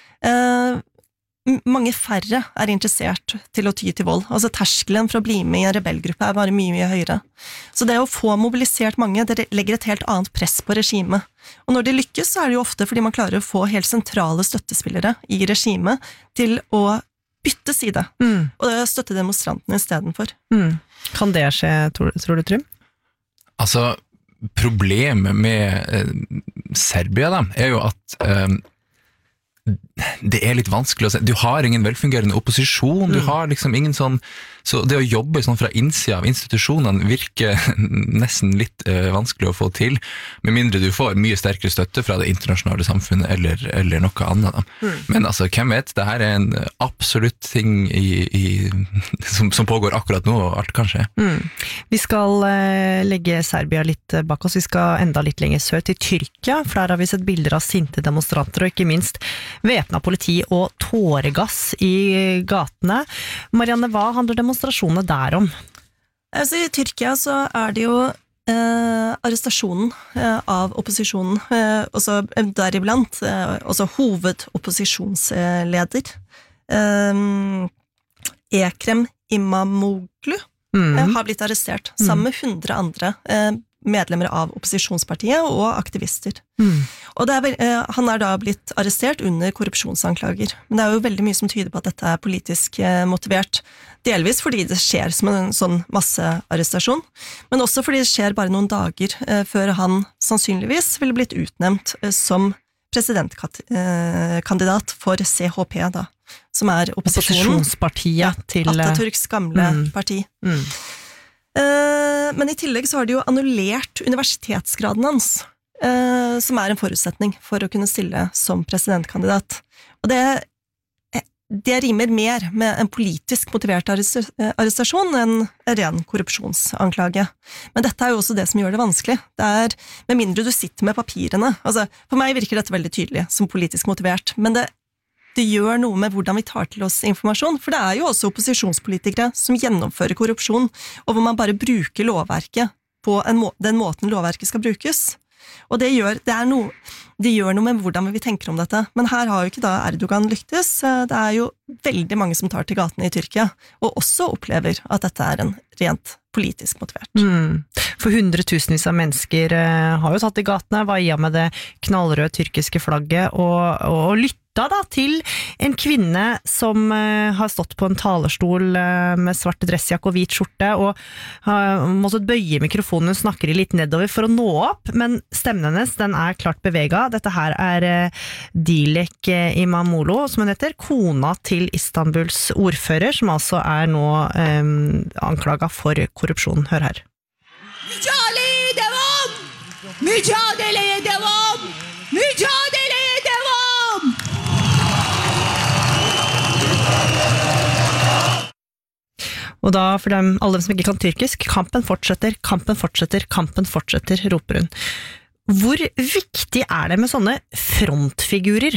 Mange færre interessert til å ty til vold. Altså terskelen for å bli med i en rebellgruppe bare mye, mye høyere. Så det å få mobilisert mange, det legger et helt annet press på regimet. Og når det lykkes, så det jo ofte fordi man klarer å få helt sentrale støttespillere i regimet til å bytte side, og støtte demonstrantene i stedet for. Kan det skje, tror du, Trym? Altså, problemet med Serbia da, jo at det litt vanskelig å si. Du har ingen velfungerende opposisjon, du har liksom ingen sånn, så det å jobbe sånn fra innsida av institusjonene virker nesten litt vanskelig å få til, med mindre du får mye sterkere støtte fra det internasjonale samfunnet eller noe annet. Da. Men altså, hvem vet, det her en absolutt ting som pågår akkurat nå, og alt kan skje. Vi skal legge Serbia litt bak oss, vi skal enda litt lenger sør til Tyrkia, for der har vi sett bilder av sinte demonstranter, og ikke minst væpnet politi og tåregass i gatene. Marianne, hva handler demonstrasjonene der om? Altså, I Tyrkia så det jo arrestasjonen av opposisjonen, også deriblant, også hovedopposisjonsleder, Ekrem Imamoglu, har blitt arrestert, sammen med 100 andre medlemmer av opposisjonspartiet og aktivister. Og han da blitt arrestert under korrupsjonsanklager. Men det jo veldig mye som tyder på at dette politisk motivert. Delvis fordi det skjer som en sånn massearrestasjon, men også fordi det skjer bare noen dager før han sannsynligvis ville blitt utnevnt som presidentkandidat for CHP, da, som opposisjonspartiet til Atatürks gamle parti. Men i tillegg så har de jo annullert universitetsgraden hans, som en forutsetning for å kunne stille som presidentkandidat. Og det rimer mer med en politisk motivert arrestasjon enn en ren korrupsjonsanklage. Men dette jo også det som gjør det vanskelig. Det med mindre du sitter med papirene. Altså, for meg virker dette veldig tydelig som politisk motivert, men det gjør noe med hvordan vi tar til oss informasjon, for det jo også opposisjonspolitikere som gjennomfører korrupsjon, og hvor man bare bruker lovverket på den måten lovverket skal brukes. Og det gjør noe med hvordan vi tenker om dette. Men her har jo ikke da Erdogan lyktes. Det jo veldig mange som tar til gatene i Tyrkia, og også opplever at dette en rent politisk motivert. For hundretusenvis av mennesker har jo tatt i gatene, vaiet med det knallrøde tyrkiske flagget, og lyttet da til en kvinne som har stått på en talerstol med svart dressjakke og hvit skjorte, og har måttet bøye mikrofonen, hun snakker litt nedover for å nå opp, men stemmen hennes, den klart beveget. Dette her Dilek Imamoglu, som hun heter, kona til Istanbuls ordfører, som altså nå anklaget for korrupsjon. Hør her. Mücadeleye devam! Mücadeleye devam! Mücadeleye devam! Og da, for alle dem som ikke kan tyrkisk, kampen fortsetter, kampen fortsetter, kampen fortsetter, roper hun. Hvor viktig det med sånne frontfigurer?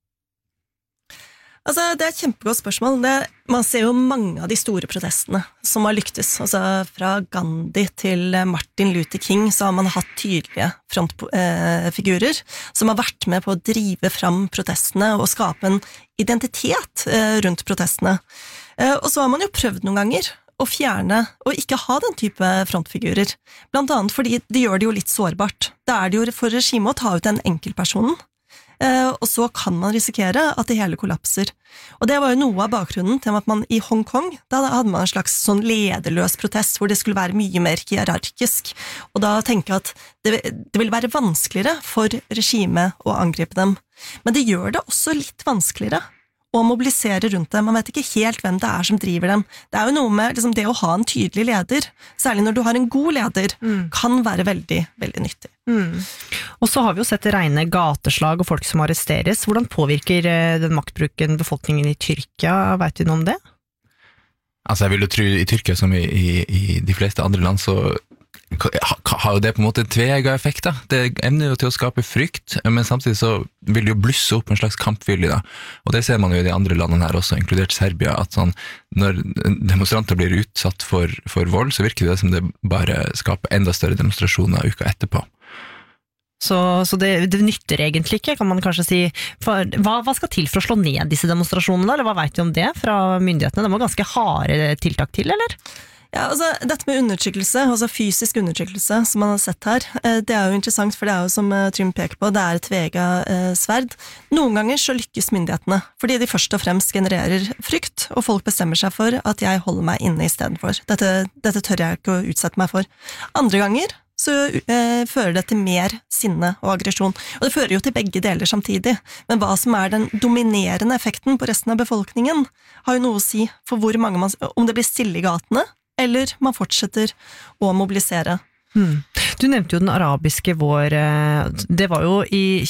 Altså, det et kjempegodt spørsmål. Man ser jo mange av de store protestene som har lyktes. Altså, fra Gandhi til Martin Luther King så har man hatt tydelige frontfigurer som har vært med på å drive fram protestene og skape en identitet rundt protestene. Og så har man jo prøvd noen ganger å fjerne og ikke ha den type frontfigurer. Blant annet fordi det gjør det jo litt sårbart. Det det jo for regimet å ta ut den enkeltpersonen. Og så kan man risikere at det hele kollapser. Og det var jo noe av bakgrunnen til at man i Hongkong, da hadde man en slags sånn lederløs protest, hvor det skulle være mye mer hierarkisk. Og da tenker jeg at det vil være vanskeligere for regimet å angripe dem. Men det gjør det også litt vanskeligere å mobilisere rundt dem. Man vet ikke helt hvem det som driver dem. Det jo noe med liksom, det å ha en tydelig leder, særlig når du har en god leder, kan være veldig, veldig nyttig. Og så har vi jo sett rene gateslag og folk som arresteres. Hvordan påvirker den maktbruken befolkningen i Tyrkia? Vet du noe om det? Altså jeg vil jo tro i Tyrkia som i de fleste andre land så har jo det på en måte en tveegget effekt da. Det evner jo til å skape frykt, men samtidig så vil det jo blusse opp en slags kampvilje da. Og det ser man jo i de andre landene her også, inkludert Serbia, at sånn, når demonstranter blir utsatt for vold, så virker det som det bare skaper enda større demonstrasjoner uka etterpå. Så det nytter egentlig ikke, kan man kanskje si. For, hva skal til for å slå ned disse demonstrasjonene, eller hva vet du om det fra myndighetene? Det må ganske harde tiltak til, eller? Ja, altså, dette med undertrykkelse, altså fysisk undertrykkelse, som man har sett her, det jo interessant, for det jo som Trym peker på, det et tveegget sverd. Noen ganger så lykkes myndighetene, fordi de først og fremst genererer frykt, og folk bestemmer seg for at jeg holder meg inne i stedet for. Dette tør jeg ikke å utsette meg for. Andre ganger så fører det til mer sinne og aggresjon. Og det fører jo til begge deler samtidig. Men hva som den dominerende effekten på resten av befolkningen, har jo noe å si for hvor mange om det blir stille i gatene, eller man fortsetter å mobilisere. Du nevnte jo den arabiske vår, det var jo i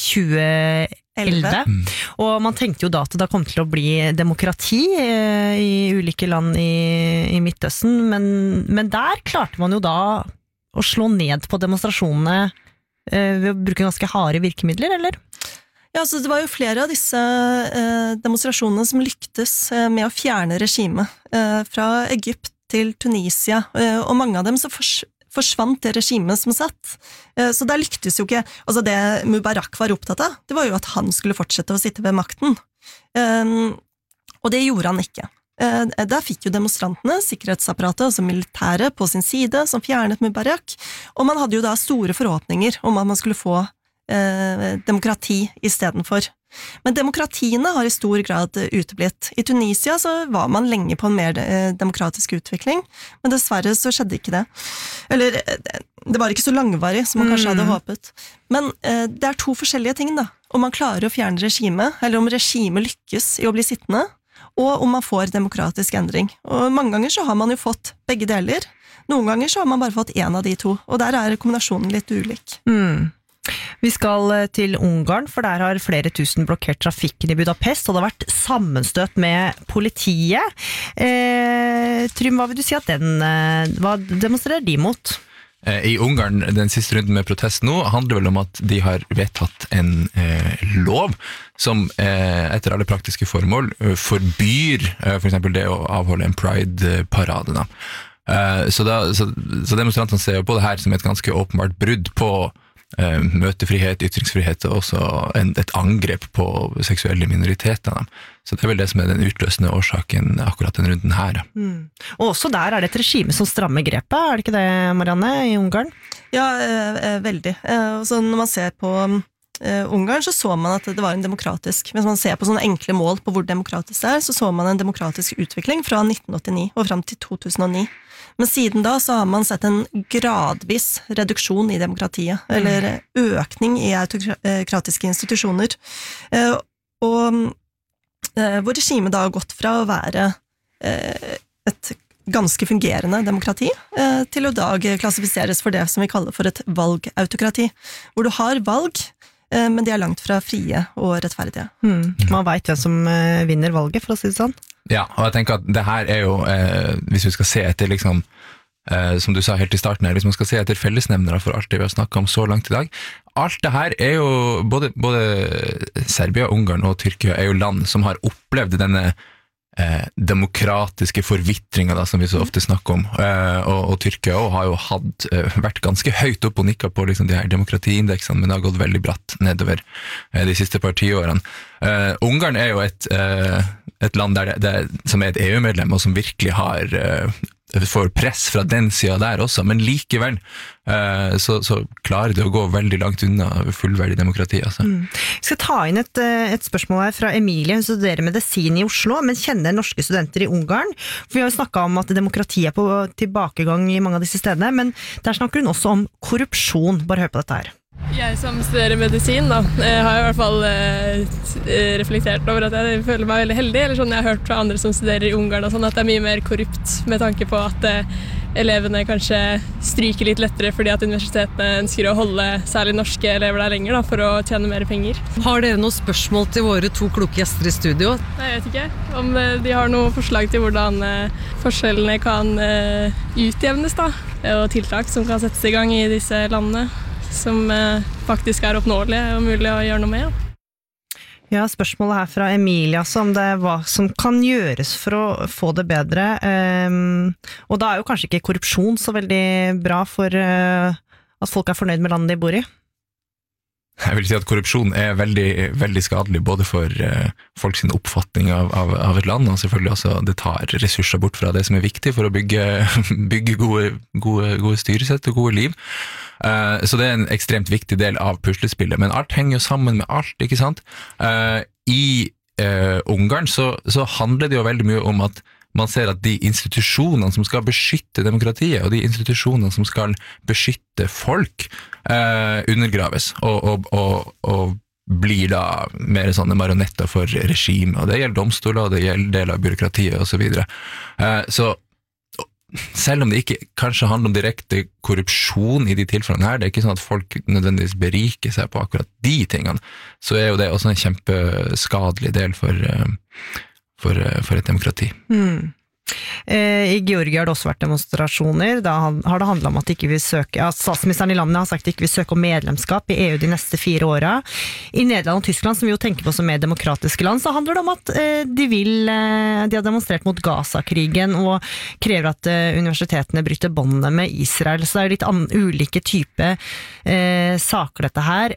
2011, og man tenkte jo da at det kom til å bli demokrati i ulike land i Midtøsten, men der klarte man jo da å slå ned på demonstrasjonene ved å bruke ganske harde virkemidler, eller? Ja, så det var jo flere av disse demonstrasjonene som lyktes med å fjerne regimet fra Egypt til Tunisia, og mange av dem så forsvant det regimet som satt. Så der lyktes jo ikke, altså det Mubarak var opptatt av, det var jo at han skulle fortsette å sitte ved makten. Og det gjorde han ikke. Der fikk jo demonstrantene, sikkerhetsapparatet, altså militæret på sin side, som fjernet Mubarak, og man hadde jo da store forhåpninger om at man skulle få demokrati i stedet for. Men demokratiene har i stor grad uteblitt. I Tunisia så var man lenge på en mer demokratisk utvikling, men dessverre så skjedde ikke det. Eller, det var ikke så langvarig som man kanskje hadde håpet. Men det to forskjellige ting da. Om man klarer å fjerne regimet, eller om regimet lykkes i å bli sittende, og om man får demokratisk endring. Og mange ganger så har man jo fått begge deler. Noen ganger så har man bare fått en av de to, og der kombinasjonen litt ulik. Vi skal til Ungarn, for der har flere tusen blokkert trafikken i Budapest, og det har vært sammenstøt med politiet. Trym, hva vil du si at hva demonstrerer de mot? I Ungarn, den siste runden med protest nå, handler vel om at de har vedtatt en lov som etter alle praktiske formål forbyr for eksempel det å avholde en Pride-parade. Så demonstrantene ser jo på det her som et ganske åpenbart brudd på møtefrihet, ytringsfrihet og også et angrep på seksuelle minoriteter. Så det vel det som den utløsende årsaken akkurat den runden her. Og også der det et regime som strammer grepet, det ikke det, Marianne, i Ungarn? Ja, veldig. Så når man ser på Ungarn, så man at det var en demokratisk, hvis man ser på sånne enkle mål på hvor demokratisk det så man en demokratisk utvikling fra 1989 og frem til 2009. Men siden da så har man sett en gradvis reduksjon i demokratiet, eller økning i autokratiske institusjoner, og hvor regimet da har gått fra å være et ganske fungerende demokrati til å dag klassifiseres for det som vi kaller for et valgautokrati, hvor du har valg, men de langt fra frie og rettferdige. Man vet hvem som vinner valget, for å si det sånn. Ja, og jeg tenker at det her jo, hvis vi skal se etter liksom, som du sa helt i starten her, hvis man skal se etter fellesnevnere for alt det vi har snakket om så langt i dag, alt det her jo, både Serbia, Ungarn og Tyrkia jo land som har opplevd denne demokratiske forvittringen da, som vi så ofte snakker om, og Tyrkia også har jo vært ganske høyt opp og nikket på liksom, de her demokratiindeksene, men det har gått veldig bratt nedover de siste par tiårene. Ungarn jo et land som et EU-medlem og som virkelig får press fra den siden der også, men likevel så klarer det å gå veldig langt unna fullverdig demokrati. Altså. Jeg skal ta inn et spørsmål her fra Emilie, hun studerer medisin i Oslo, men kjenner norske studenter i Ungarn. For vi har jo snakket om at demokrati på tilbakegang i mange av disse stedene, men der snakker hun også om korrupsjon. Bare hør på dette her. Jeg som studerer medisin da, har i hvert fall reflektert over at jeg føler meg veldig heldig, eller sånn jeg har hørt fra andre som studerer i Ungarn, og sånn, at det mye mer korrupt med tanke på at elevene kanskje stryker litt lettere fordi at universitetene ønsker å holde særlig norske elever der lenger da, for å tjene mer penger. Har dere noen spørsmål til våre to kloke gjester i studio? Nei, jeg vet ikke om de har noen forslag til hvordan forskjellene kan utjevnes da, og tiltak som kan settes i gang i disse landene, som faktisk oppnåelige og mulig å gjøre noe med. Ja, spørsmålet her fra Emilia, om det hva som kan gjøres for å få det bedre. Og da jo kanskje ikke korrupsjon så veldig bra for at folk fornøyd med landet de bor i. Jeg vil si at korrupsjon veldig, veldig skadelig, både for folk sin oppfatning av et land, og selvfølgelig også det tar ressurser bort fra det som viktig for å bygge gode styresett og gode liv. Så det en ekstremt viktig del av puslespillet, men alt henger jo sammen med alt, ikke sant? I Ungarn så handler det jo veldig mye om at man ser at de institusjonene som skal beskytte demokratiet, og de institusjonene som skal beskytte folk, undergraves, og blir da mer sånne marionetter for regimet, og det gjelder domstoler, og det gjelder del av byråkratiet, og så videre. Så selv om det ikke kanskje handler om direkte korrupsjon i de tilfellene her, det ikke sånn at folk nødvendigvis beriker seg på akkurat de tingene, så jo det også en kjempeskadelig del for et demokrati. I Georgia har det også vært demonstrasjoner. Da har det handlet om at statsministeren i landet har sagt at de ikke vil søke om medlemskap i EU de neste 4 årene. I Nederland og Tyskland, som vi jo tenker på som mer demokratiske land, så handler det om at de har demonstrert mot Gaza-krigen og krever at universitetene bryter båndene med Israel. Så det er litt ulike typer saker dette her.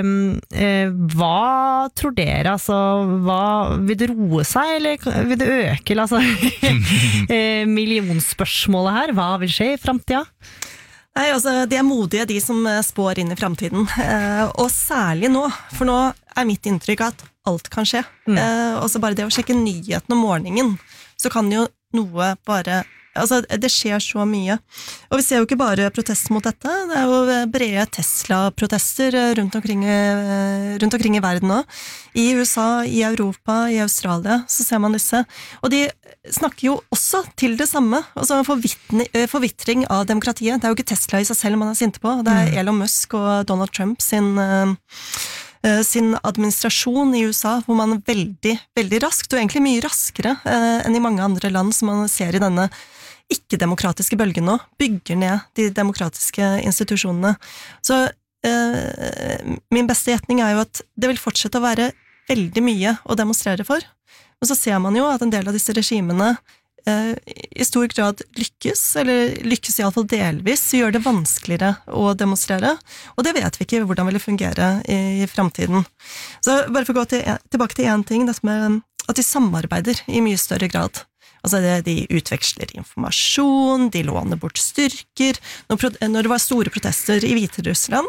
Hva tror dere? Altså, vil det roe seg, eller vil det øke? Altså millionspørsmålet her, hva vil skje i fremtiden? Nei, altså, de er modige, de som spår inn i fremtiden, og særlig nå, for nå er mitt inntrykk at alt kan skje. Også bare det å sjekke nyheten om morgenen, så kan jo noe bare, altså det skjer så mye. Og vi ser jo ikke bare protester mot dette, det er jo brede Tesla-protester rundt omkring i verden nå. I USA, i Europa, i Australia, så ser man disse. Og de snakker jo også til det samme, altså forvitring av demokratiet. Det er jo ikke Tesla i seg selv man er sinte på, det er Elon Musk og Donald Trump sin administrasjon i USA, hvor man veldig, veldig raskt, og egentlig mye raskere enn i mange andre land som man ser i denne ikke-demokratiske bølgen nå, bygger ned de demokratiske institusjonene. Så min beste gjetning er jo at det vil fortsette å være veldig mye å demonstrere for. Og så ser man jo at en del av disse regimene i stor grad lykkes, eller lykkes i alle fall delvis, gjør det vanskeligere å demonstrere, og det vet vi ikke hvordan vil det fungere i fremtiden. Så bare for å gå tilbake til en ting, dette med at de samarbeider i mye større grad. Altså de utveksler informasjon, de låner bort styrker. Når det var store protester i Hviterussland,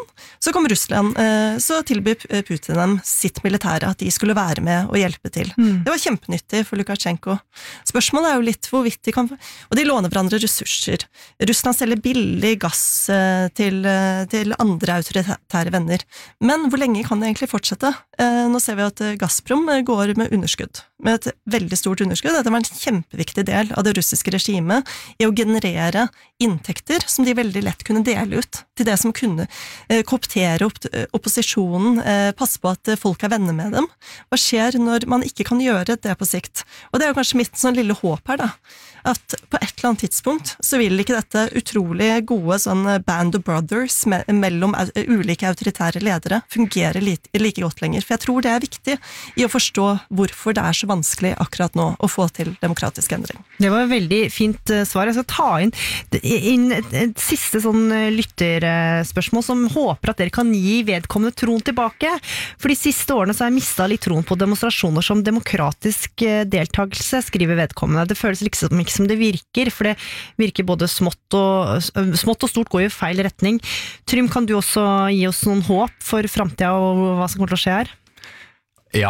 så tilbyr Putin dem sitt militære, at de skulle være med og hjelpe til. Det var kjempenyttig for Lukasjenko. Spørsmålet er jo litt hvorvidt de kan, og de låner hverandre ressurser. Russland selger billig gass til andre autoritære venner. Men hvor lenge kan det egentlig fortsette? Nå ser vi at Gazprom går med underskudd, med et veldig stort underskudd. Dette var en kjempeviktig del av det russiske regimet i å generere inntekter som de veldig lett kunne dele ut til det som kunne kooptere opposisjonen, passe på at folk er venner med dem. Hva skjer når man ikke kan gjøre det på sikt? Og det er jo kanskje mitt sånn lille håp her da, at på et eller annet tidspunkt så vil ikke dette utrolig gode sånn band of brothers mellom ulike autoritære ledere fungere like godt lenger. For jeg tror det er viktig i å forstå hvorfor det er så vanskelig akkurat nå å få til demokratisk endring. Det var et veldig fint svar. Jeg skal ta inn et siste sånn lytterspørsmål som håper at dere kan gi vedkommende troen tilbake. For de siste årene så har jeg mistet litt troen på demonstrasjoner som demokratisk deltakelse, skriver vedkommende. Det føles liksom ikke som det virker, for det virker både smått og stort går i feil retning. Trym, kan du også gi oss noen håp for fremtiden og hva som kommer til å skje her? Ja,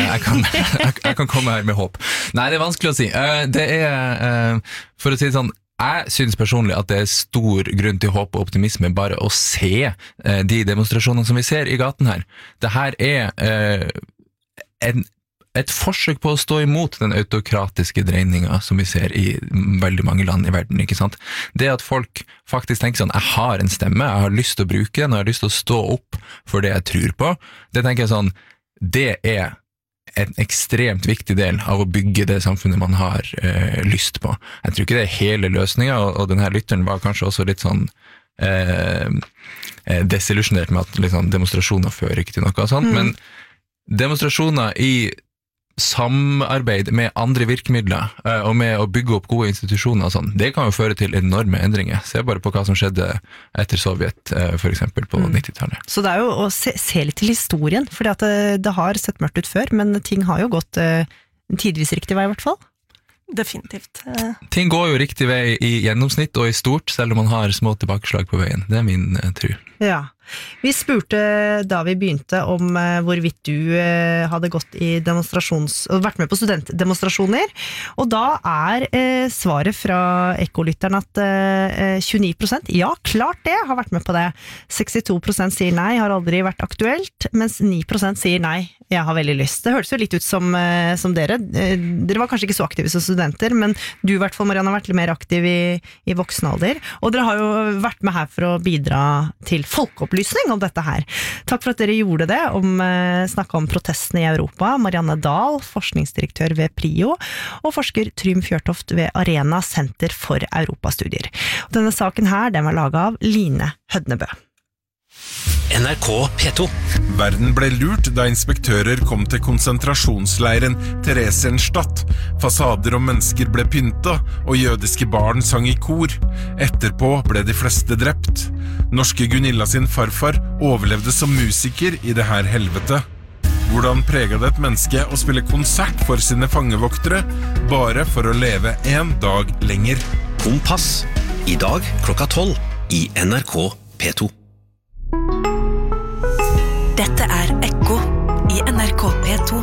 jeg kan komme her med håp. Nei, det er vanskelig å si. Det for å si det sånn, jeg synes personlig at det er stor grunn til håp og optimisme bare å se de demonstrasjonene som vi ser i gaten her. Det her er et forsøk på å stå imot den autokratiske dreiningen som vi ser i veldig mange land i verden, ikke sant? Det at folk faktisk tenker sånn, jeg har en stemme, jeg har lyst til å bruke den, og jeg har lyst til å stå opp for det jeg tror på, det tenker jeg sånn, det er en ekstremt viktig del av å bygge det samfunnet man har lyst på. Jeg tror ikke det er hele løsningen, og denne lytteren var kanskje også litt sånn desillusjonert med at liksom, demonstrasjoner fører ikke til noe og sånt, men demonstrasjoner i samarbeid med andre virkemidler og med å bygge opp gode institusjoner og sånn, det kan jo føre til enorme endringer. Se bare på hva som skjedde etter Sovjet, for eksempel på 90-tallet. Så det er jo å se litt til historien, fordi at det har sett mørkt ut før, men ting har jo gått tidvis riktig vei i hvert fall. Definitivt. Ting går jo riktig vei i gjennomsnitt og i stort, selv om man har små tilbakeslag på veien. Det er min tro. Ja. Vi spurte da vi begynte om hvorvidt du hadde gått i vært med på studentdemonstrasjoner, og da svaret fra Ekko-lytteren at 29%, ja, klart det, har vært med på det. 62% sier nei, har aldri vært aktuelt, mens 9% sier nei, jeg har veldig lyst. Det høres jo litt ut som dere. Dere var kanskje ikke så aktive som studenter, men du i hvert fall, Marianne, har vært litt mer aktiv i voksen alder, og dere har jo vært med her for å bidra til folkeopplysning om dette her. Takk for at dere gjorde det, snakket om protestene i Europa. Marianne Dahl, forskningsdirektør ved PRIO, og forsker Trym Fjørtoft ved Arena Senter for Europastudier. Og denne saken her, den var laget av Line Hødnebø. NRK P2. Verden ble lurt da inspektører kom til konsentrasjonsleiren Theresienstadt. Fasader og mennesker ble pynta, og jødiske barn sang i kor. Etterpå ble de fleste drept. Norske Gunilla sin farfar overlevde som musiker i det her helvete. Hvordan preget det et menneske å spille konsert for sine fangevoktere, bare for å leve en dag lenger? Kompass. I dag klokka 12 i NRK P2. Dette Ekko i NRK P2.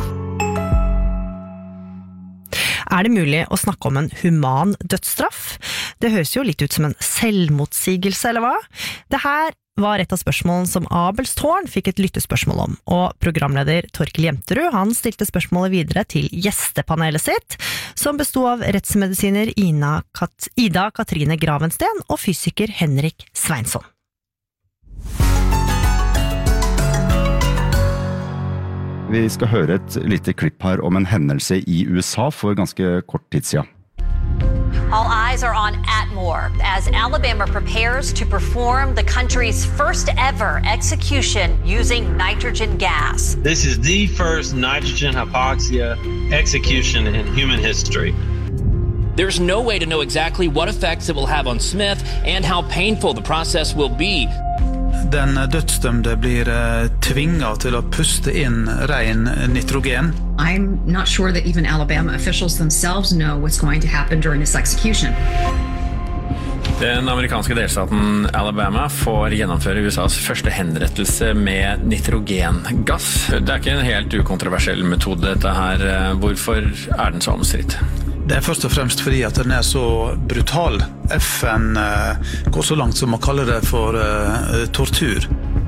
Det mulig å snakke om en human dødsstraff? Det høres jo litt ut som en selvmotsigelse, eller hva? Det her var et av spørsmålene som Abelstårn fikk et lyttespørsmål om, og programleder Torkel Jemterud, han stilte spørsmålet videre til gjestepanelet sitt, som bestod av rettsmedisiner Ida Katrine Gravensten og fysiker Henrik Sveinsson. Vi skal høre et lite klipp her om en hendelse i USA for ganske kort tid siden. All eyes are on Atmore as Alabama prepares to perform the country's first ever execution using nitrogen gas. This is the first nitrogen hypoxia execution in human history. There's no way to know exactly what effects it will have on Smith and how painful the process will be. Den dødsdømte blir tvinget til å puste inn ren nitrogen. I'm not sure that even Alabama officials themselves know what's going to happen during this execution. Den amerikanske delstaten Alabama får gjennomføre USAs første henrettelse med nitrogengass. Det ikke en helt ukontroversiell metode dette her. Hvorfor den så omstridt? Det først og fremst fordi at den så brutal. FN går så langt som å kalle det for tortur.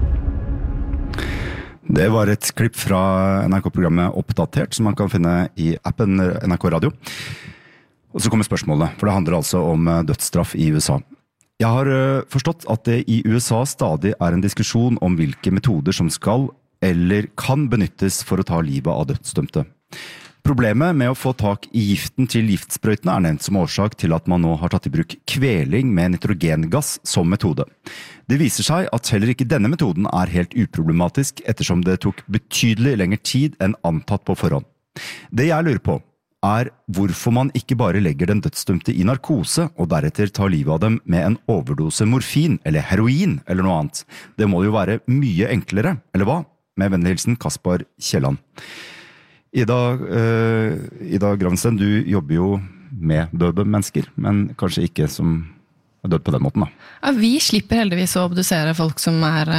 Det var et klipp fra NRK-programmet Oppdatert, som man kan finne i appen NRK Radio. Og så kommer spørsmålet, for det handler altså om dødsstraff i USA. Jeg har forstått at det i USA stadig en diskusjon om hvilke metoder som skal eller kan benyttes for å ta livet av dødsdømte. Problemet med å få tak i giften til giftsprøytene nevnt som årsak til at man nå har tatt i bruk kveling med nitrogengass som metode. Det viser seg at heller ikke denne metoden helt uproblematisk, ettersom det tok betydelig lengre tid enn antatt på forhånd. Det jeg lurer på, hvorfor man ikke bare legger den dødsdømte i narkose og deretter tar livet av dem med en overdose morfin eller heroin eller noe annet. Det må jo være mye enklere, eller hva? Med vennlig hilsen Kaspar Kjelland. Ida Gravensten, du jobber jo med døde mennesker, men kanskje ikke som død på den måten da. Ja, vi slipper heldigvis å obdusere folk som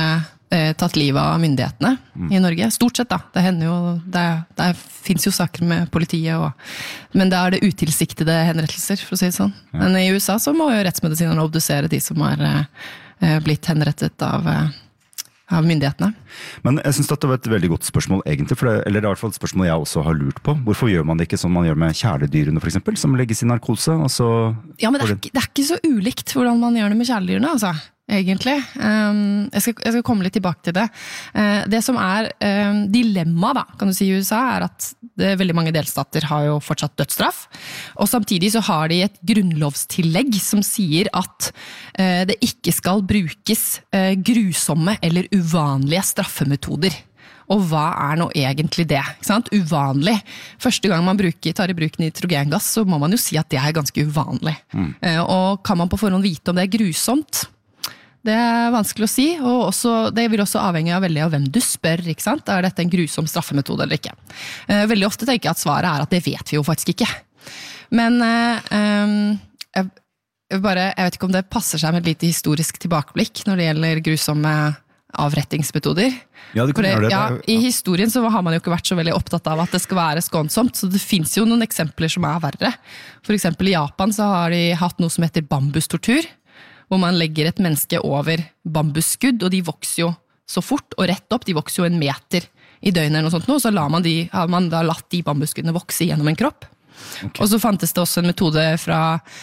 tatt livet av myndighetene i Norge. Stort sett da. Det hender jo, det finnes jo saker med politiet, men det det utilsiktede henrettelser, for å si det sånn. Ja. Men i USA så må jo rettsmedisinerne obdusere de som har blitt henrettet av myndighetene. Men jeg synes at det var et veldig godt spørsmål egentlig, eller det i hvert fall et spørsmål jeg også har lurt på. Hvorfor gjør man det ikke som man gjør med kjæledyrene for eksempel, som legges i narkose? Og så ja, men det ikke så ulikt hvordan man gjør det med kjæledyrene, altså. Egentlig. Jeg skal komme litt tilbake til det. Det som dilemma da, kan du si i USA, at veldig mange delstater har jo fortsatt dødsstraff, og samtidig så har de et grunnlovstillegg som sier at det ikke skal brukes grusomme eller uvanlige straffemetoder. Og hva nå egentlig det? Ikke sant? Uvanlig. Første gang man tar i bruk nitrogengass, så må man jo si at det ganske uvanlig. Og kan man på forhånd vite om det grusomt? Det vanskelig å si, og det vil også avhenge av hvem du spør, ikke sant? Dette en grusom straffemetode eller ikke? Veldig ofte tenker jeg at svaret at det vet vi jo faktisk ikke. Men jeg vet ikke om det passer seg med et lite historisk tilbakeblikk når det gjelder grusomme avrettingsmetoder. Ja, det kan gjøre det. I historien så har man jo ikke vært så veldig opptatt av at det skal være skånsomt, så det finnes jo noen eksempler som verre. For eksempel i Japan så har de hatt noe som heter bambustortur, hvor man legger et menneske over bambusskudd, og de vokser jo så fort og rett opp, de vokser jo 1 meter i døgnet eller noe sånt, og så har man da latt de bambusskuddene vokse gjennom en kropp. Okay. Og så fantes det også en metode fra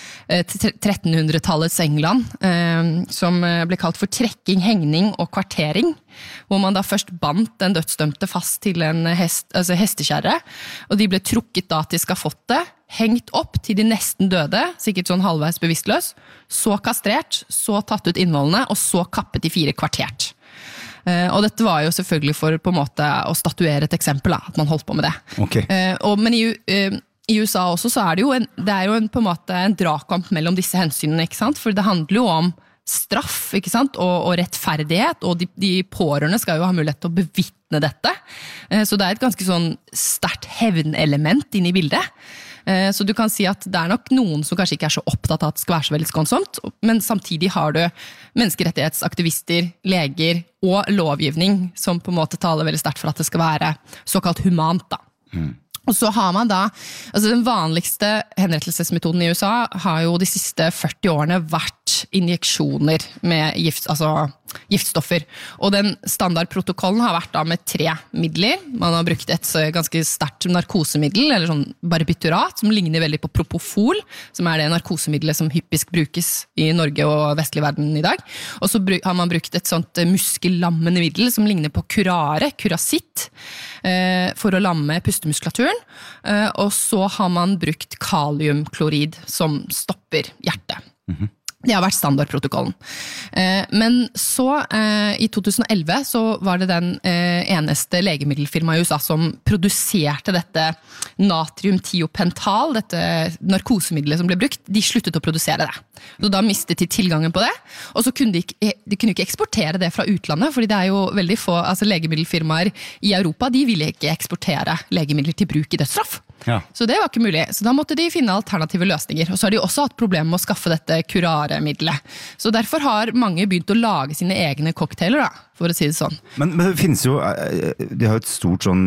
1300-tallets England som ble kalt for trekking, hengning og kvartering, hvor man da først bandt den dødsdømte fast til en hestekjerre, og de ble trukket da til skafottet, hengt opp til de nesten døde, sikkert sånn halvveis bevisstløs, så kastrert, så tatt ut innvollene, og så kappet de 4 kvartert. Og dette var jo selvfølgelig for på en måte å statuere et eksempel, da, at man holdt på med det. Okay. Men i USA også så det jo på en måte en dragkamp mellom disse hensynene, ikke sant? For det handler jo om straff, ikke sant? Og rettferdighet, og de pårørende skal jo ha mulighet til å bevitne dette. Så det et ganske sånn sterkt hevnelement inne i bildet. Så du kan si at det nok noen som kanskje ikke så opptatt av at det skal være så veldig skånsomt, men samtidig har du menneskerettighetsaktivister, leger og lovgivning som på en måte taler veldig sterkt for at det skal være såkalt humant da. Og så har man da, altså den vanligste henrettelsesmetoden i USA har jo de siste 40 årene vært injeksjoner med giftstoffer. Og den standardprotokollen har vært da med 3 midler. Man har brukt et ganske sterkt narkosemiddel, eller sånn barbiturat, som ligner veldig på propofol, som det narkosemiddelet som hyppigst brukes i Norge og vestlig verden i dag. Og så har man brukt et sånt muskellammende middel som ligner på curasitt, for å lamme pustemuskulaturen. Og så har man brukt kaliumklorid som stopper hjertet. Det har vært standardprotokollen. Men så, i 2011, så var det den eneste legemiddelfirmaet i USA som produserte dette natriumtiopental, dette narkosemiddelet som ble brukt. De sluttet å produsere det. Så da mistet de tilgangen på det, og så kunne de kunne ikke eksportere det fra utlandet, fordi det jo veldig få legemiddelfirmaer i Europa, de ville ikke eksportere legemidler til bruk i dødsstraff. Ja. Så det var ikke mulig, så da måtte de finne alternative løsninger, og så har de også hatt problemer med å skaffe dette curare-middelet. Så derfor har mange begynt å lage sine egne cocktailer, da, for å si det sånn. Men det finnes jo, de har jo et stort sånn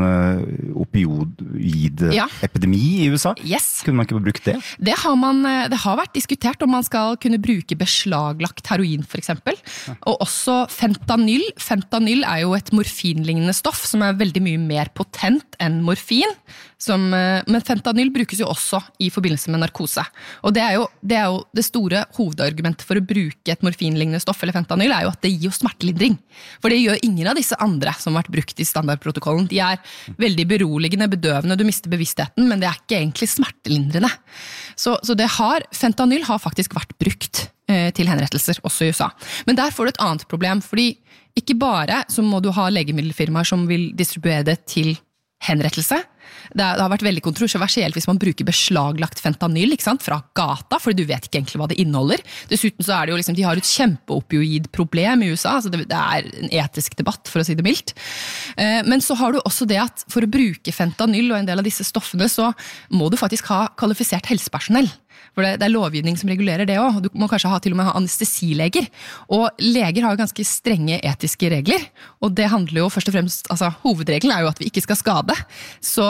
opioid-epidemi i USA. Yes. Kunne man ikke brukt det? Det har vært diskutert om man skal kunne bruke beslaglagt heroin for eksempel, og også fentanyl. Fentanyl jo et morfinlignende stoff som veldig mye mer potent enn morfin, men fentanyl brukes jo også i forbindelse med narkose. Og det jo det store hovedargumentet for å bruke et morfinlignende stoff, eller fentanyl, jo at det gir jo smertelindring. For det gjør ingen av disse andre som har vært brukt i standardprotokollen. De veldig beroligende, bedøvende, du mister bevisstheten, men det ikke egentlig smertelindrende. Så fentanyl har faktisk vært brukt til henrettelser, også i USA. Men der får du et annet problem, fordi ikke bare så må du ha legemiddelfirmaer som vil distribuere det til henrettelse. Det har vært veldig kontroversielt hvis man bruker beslaglagt fentanyl, ikke sant, fra gata, fordi du vet ikke egentlig hva det inneholder. Dessuten så det jo liksom, de har et kjempeopioid-problem i USA, så det en etisk debatt, for å si det mildt. Men så har du også det at for å bruke fentanyl og en del av disse stoffene, så må du faktisk ha kvalifisert helsepersonell. For det lovgivning som regulerer det også. Du må kanskje til og med ha anestesileger. Og leger har ganske strenge etiske regler. Og det handler jo først og fremst, hovedregelen jo at vi ikke skal skade. Så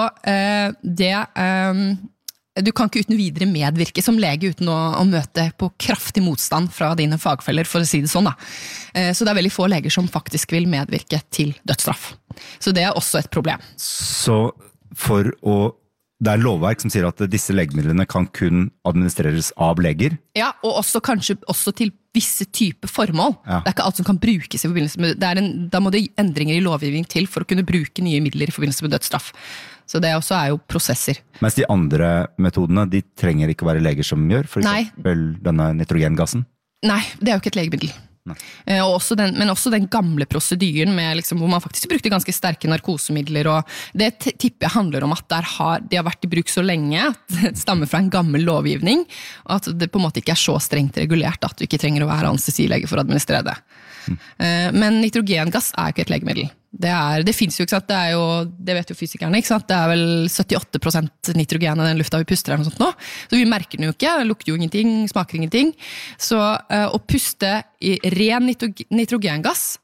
du kan ikke uten videre medvirke som lege uten å møte på kraftig motstand fra dine fagfeller, for å si det sånn da. Så det veldig få leger som faktisk vil medvirke til dødsstraff. Så det også et problem. Så det lovverk som sier at disse legemidlene kan kun administreres av leger? Ja, og kanskje også til visse typer formål. Ja. Det ikke alt som kan brukes i forbindelse med da må det endringer i lovgivning til for å kunne bruke nye midler i forbindelse med dødsstraff. Så det også jo prosesser. Mens de andre metodene, de trenger ikke være leger som gjør, for eksempel denne nitrogengassen? Nei, det jo ikke et legemiddel. Men også den gamle prosedyren med liksom, hvor man faktisk brukte ganske sterke narkosemidler, og det tipper jeg handler om at de har vært i bruk så lenge at det stammer fra en gammel lovgivning, og at det på en måte ikke så strengt regulert at du ikke trenger å være anestesilege for å administrere det. Men nitrogengass ikke et legemiddel. Det finnes jo, ikke sant? Det vet jo fysikerne, ikke sant? Det vel 78% nitrogen i den lufta vi puster eller noe sånt nå. Så vi merker den jo ikke, lukter jo ingenting, smaker ingenting. Så å puste i ren nitrogengass, altså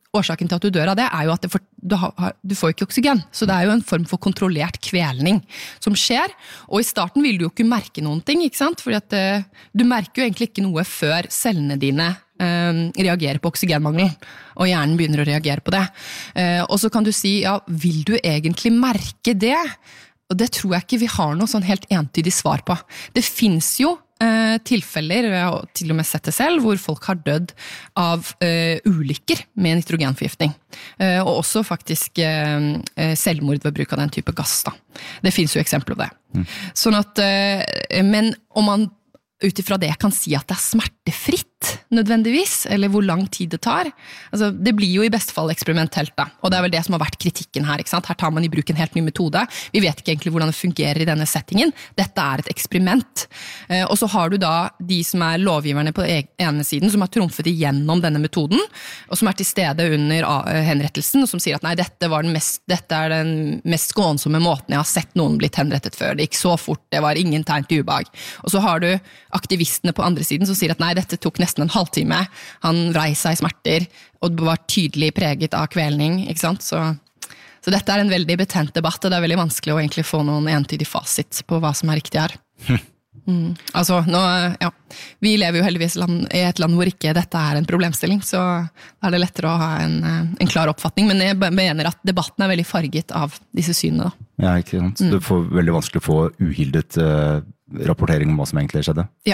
årsaken til at du dør av det jo at du får ikke oksygen, så det jo en form for kontrollert kvelning som skjer, og i starten vil du jo ikke merke noen ting, ikke sant? Fordi at du merker jo egentlig ikke noe før cellene dine reagerer på oksygenmangelen, og hjernen begynner å reagere på det. Og så kan du si, ja, vil du egentlig merke det? Og det tror jeg ikke vi har noe sånn helt entydig svar på. Det finnes jo tilfeller, jeg har til og med sett det selv, hvor folk har dødd av ulykker med nitrogenforgiftning. Og også faktisk selvmord ved bruk av den type gass. Da. Det finnes jo eksempler på det. Sånn at, men om man utifra det kan si at det smertefritt nødvendigvis, eller hvor lang tid det tar. Altså, det blir jo i beste fall eksperimentelt da, og det vel det som har vært kritikken her, ikke sant? Her tar man i bruk en helt ny metode. Vi vet ikke egentlig hvordan det fungerer i denne settingen. Dette et eksperiment. Og så har du da de som lovgiverne på ene siden, som har trumfet igjennom denne metoden, og som til stede under henrettelsen, og som sier at nei, dette den mest skånsomme måten jeg har sett noen blitt henrettet før. Det gikk så fort, det var ingen tegn til ubehag. Og så har du aktivistene på andre siden som sier at nei, dette tok nesten en halvtime, han vrei seg i smerter, og det var tydelig preget av kvelning, ikke sant? Så dette en veldig betent debatt, og det veldig vanskelig å egentlig få noen entydig fasit på hva som riktig her. Altså, nå, ja, vi lever jo heldigvis i et land hvor ikke dette en problemstilling, så da det lettere å ha en klar oppfatning, men jeg mener at debatten veldig farget av disse synene. Da. Ja, ikke sant. Det veldig vanskelig å få uhildet rapportering om hva som egentlig skjedde. Ja.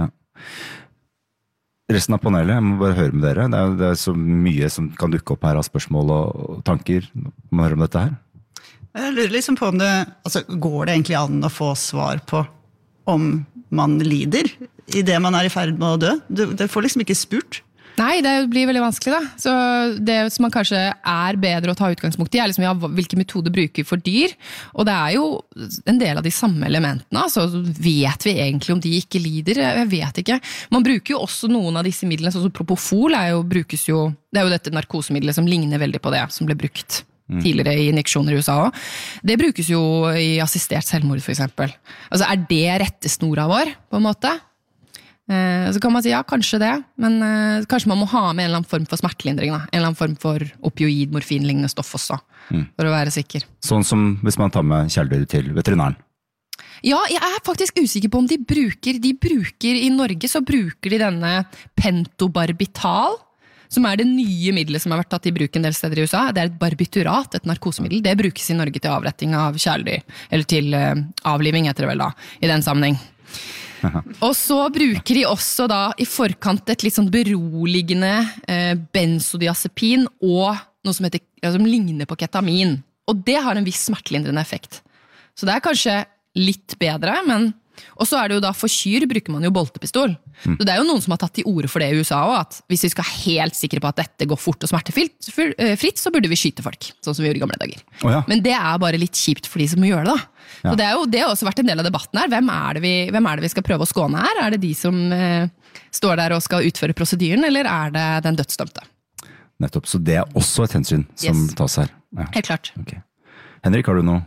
Resten av panelet, jeg må bare høre med dere. Det så mye som kan dukke opp her av spørsmål og tanker. Må høre om dette her. Jeg lurer liksom på om går det egentlig an å få svar på om man lider i det man i ferd med å dø? Det får liksom ikke spurt. Nei, det blir veldig vanskelig da. Så det som man kanskje bedre å ta utgangspunkt i liksom, ja, hvilke metoder bruker for dyr, og det jo en del av de samme elementene, så vet vi egentlig om de ikke lider, jeg vet ikke. Man bruker jo også noen av disse midlene, sånn som Propofol det jo dette narkosemiddelet som ligner veldig på det som ble brukt tidligere i injeksjoner i USA også. Det brukes jo i assistert selvmord for eksempel. Altså det rettesnora vår på en måte? Så kan man si, ja, kanskje det, men kanskje man må ha med en eller annen form for smertelindring, da. En eller annen form for opioid, morfinlignende stoff også, for å være sikker. Sånn som hvis man tar med kjæledyr til veterinæren? Ja, jeg faktisk usikker på om de bruker i Norge så bruker de denne pentobarbital, som det nye middelet som har vært tatt i bruk en del steder i USA. Det et barbiturat, et narkosemiddel. Det brukes i Norge til avretting av kjæledyr, eller til avliving heter det vel da, i den sammenheng. Og så bruker de også da i forkant et litt sånn beroligende benzodiazepin og noe som ligner på ketamin. Og det har en viss smertelindrende effekt. Så det kanskje litt bedre, men og så det jo da for kyr bruker man jo boltepistol. Så det jo noen som har tatt til orde for det i USA også, at hvis vi skal helt sikre på at dette går fort og smertefritt, så burde vi skyte folk, sånn som vi gjorde i gamle dager. Ja. Men det bare litt kjipt for de som må gjøre det da. Ja. Så det har også vært en del av debatten her. Hvem det vi skal prøve å skåne her? Det de som står der og skal utføre prosedyren, eller det den dødsdømte? Nettopp, så det også et hensyn som tas her. Ja. Helt klart. Okay. Henrik, har du noe?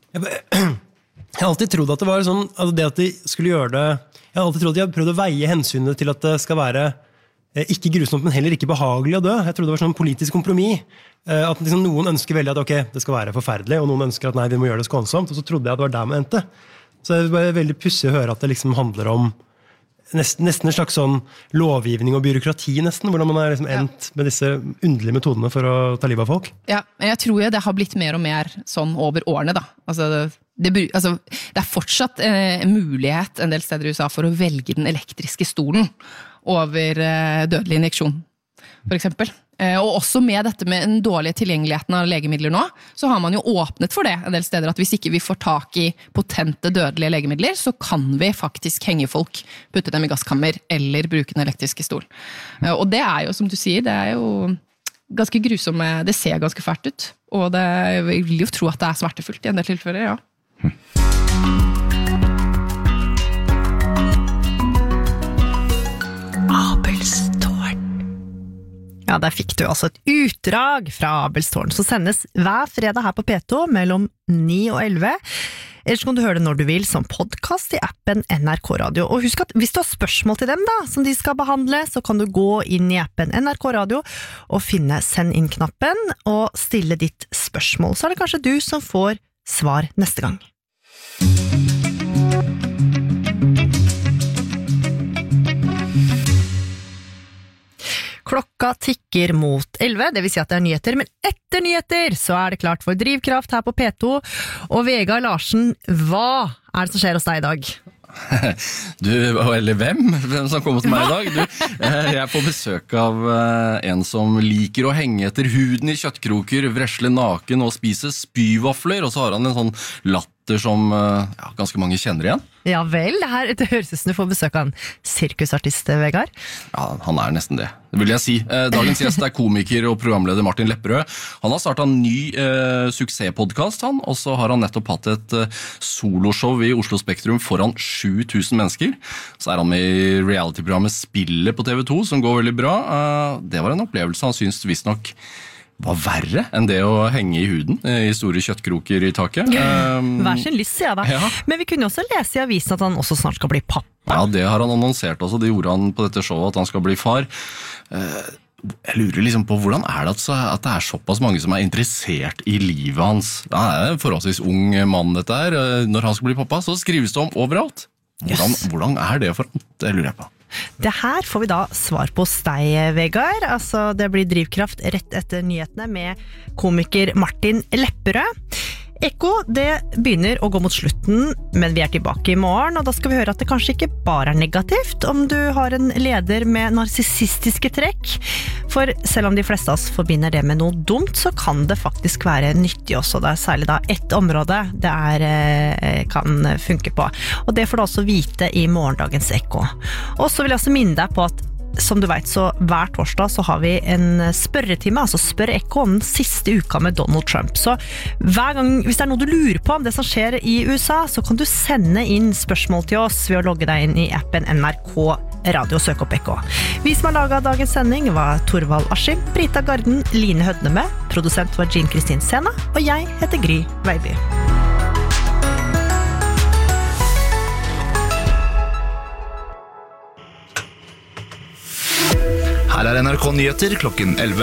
Jeg har alltid trodd at det var sånn, altså det at de skulle gjøre det, jeg har alltid trodd at de har prøvd å veie hensynet til at det skal være ikke grusomt, men heller ikke behagelig å dø. Jeg trodde det var sånn politisk kompromiss, at liksom noen ønsker veldig at ok, det skal være forferdelig, og noen ønsker at nei, vi må gjøre det skånsomt, og så trodde jeg at det var der man endte. Så det var veldig pussig å høre at det liksom handler om nesten en slags sånn lovgivning og byråkrati nesten, hvordan man liksom endt med disse underlige metodene for å ta livet av folk. Ja, men jeg tror jo det har blitt mer og mer sånn over årene da. Altså, det fortsatt en mulighet en del steder i USA for å velge den elektriske stolen over dødelig injeksjon, for eksempel. Og også med dette med den dårlige tilgjengeligheten av legemidler nå, så har man jo åpnet for det en del steder, at hvis ikke vi får tak i potente dødelige legemidler, så kan vi faktisk henge folk, putte dem i gasskammer, eller bruke den elektriske stol. Og det jo, som du sier, det jo ganske grusomme, det ser ganske fælt ut, og jeg vil jo tro at det smertefullt i en del tilfeller, ja. Abelstårn. Ja, der fikk du altså et utdrag fra Abelstårn, som sendes hver fredag her på P2 mellom 9 og 11. Ellers kan du høre det når du vil som podcast i appen NRK Radio. Og husk at hvis du har spørsmål til dem da, som de skal behandle, så kan du gå inn i appen NRK Radio og finne send inn-knappen og stille ditt spørsmål. Så det kanskje du som får svar neste gang. Klokka tikker mot 11, det vil si at det nyheter, men etter nyheter så det klart for Drivkraft her på P2. Og Vegard Larsen, hva det som skjer hos deg i dag? Du, eller hvem som kommer til meg i dag? Jeg får besøk av en som liker å henge etter huden i kjøttkroker, vresle naken og spise spyvafler, og så har han en sånn latter som ganske mange kjenner igjen. Ja vel, det høres ut som du får besøk av en sirkusartist, Vegard. Ja, han nesten det. Det vil jeg si. Dagens gjest komiker og programleder Martin Lepperød. Han har startet en ny suksesspodcast, og så har han nettopp hatt et soloshow i Oslo Spektrum foran 7000 mennesker. Så han med i reality-programmet Spillet på TV2, som går veldig bra. Det var en opplevelse han synes visst nok var verre enn det å henge i huden i store kjøttkroker i taket. Hver sin lyst, sier jeg da. Ja. Men vi kunne også lese i avisen at han også snart skal bli pappa. Ja, det har han annonsert også. Det gjorde han på dette showet, at han skal bli far. Jeg lurer liksom på hvordan det at det såpass mange som interessert i livet hans. Han en forholdsvis ung mann dette her. Når han skal bli pappa, så skrives det om overalt. Hvordan det for han? Det lurer jeg på. Det her får vi da svar på hos deg, Vegard. Altså, det blir Drivkraft rett etter nyhetene med komiker Martin Lepperød. Ekko, det begynner å gå mot slutten, men vi tilbake i morgen, og da skal vi høre at det kanskje ikke bare negativt om du har en leder med narsissistiske trekk. For selv om de fleste av oss forbinder det med noe dumt, så kan det faktisk være nyttig også. Det særlig da ett område det kan funke på. Og det får du også vite i morgendagens Ekko. Og så vil jeg også minne deg på at som du vet, så hver torsdag så har vi en spørretime, altså Spør Ekko om den siste uka med Donald Trump. Så hver gang, hvis det noe du lurer på om det som skjer i USA, så kan du sende inn spørsmål til oss ved å logge deg inn i appen NRK Radio og søke opp Ekko. Vi som har laget dagens sending var Torvald Askim, Brita Garden, Line Hødneme, produsent var Jean Kristin Sena, og jeg heter Gry Veiby. Her NRK Nyheter klokken 11.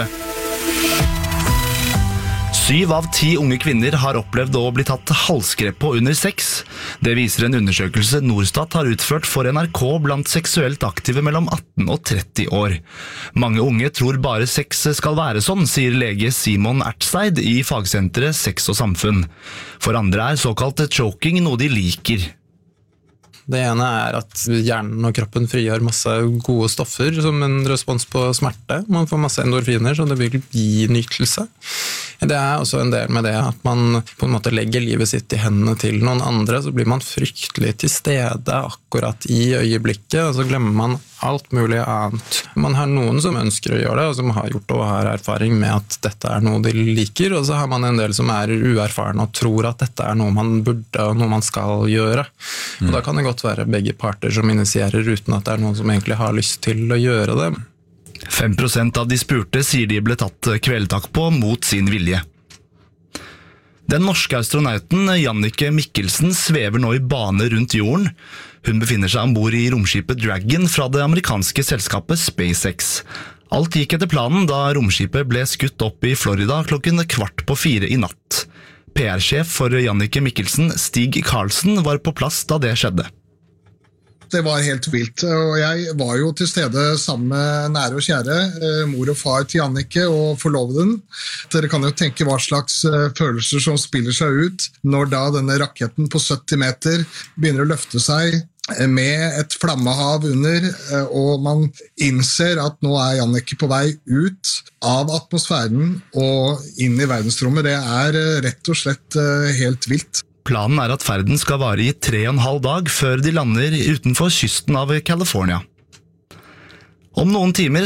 7 av 10 unge kvinner har opplevd å bli tatt halsgrep på under sex. Det viser en undersøkelse Norstat har utført for NRK blant seksuelt aktive mellom 18 og 30 år. Mange unge tror bare sex skal være sånn, sier lege Simon Ertseid i fagsenteret Sex og Samfunn. For andre såkalt choking noe de liker. Det ene at hjernen og kroppen frigjør masse gode stoffer som en respons på smerte. Man får masse endorfiner, så det vil gi nytelse. Det også en del med det at man på en måte legger livet sitt i hendene til noen andre, så blir man fryktelig til stede akkurat i øyeblikket, og så glemmer man alt mulig annet. Man har noen som ønsker å gjøre det, og som har gjort og har erfaring med at dette noe de liker, og så har man en del som uerfaren og tror at dette noe man burde og noe man skal gjøre. Og da kan det godt være begge parter som initierer uten at det noen som egentlig har lyst til å gjøre det. 5% av de spurte sier de ble tatt kvelertak på mot sin vilje. Den norske astronauten Jannicke Mikkelsen svever nå i bane rundt jorden. Hun befinner seg ombord i romskipet Dragon fra det amerikanske selskapet SpaceX. Alt gikk etter planen da romskipet ble skutt opp i Florida klokken 3:15 i natt. PR-sjef for Jannicke Mikkelsen, Stig Karlsen, var på plass da det skjedde. Det var helt vilt, og jeg var jo til stede sammen med nære og kjære, mor og far til Jannicke og forloveden. Dere kan jo tenke hva slags følelser som spiller seg ut når da denne raketten på 70 meter begynner å løfte seg med et flammehav under, og man innser at nå Jannicke på vei ut av atmosfæren og inn i verdensrommet. Det rett og slett helt vilt. Planen at ferden skal vare i 3,5 dag før de lander utenfor kysten av California. Om noen timer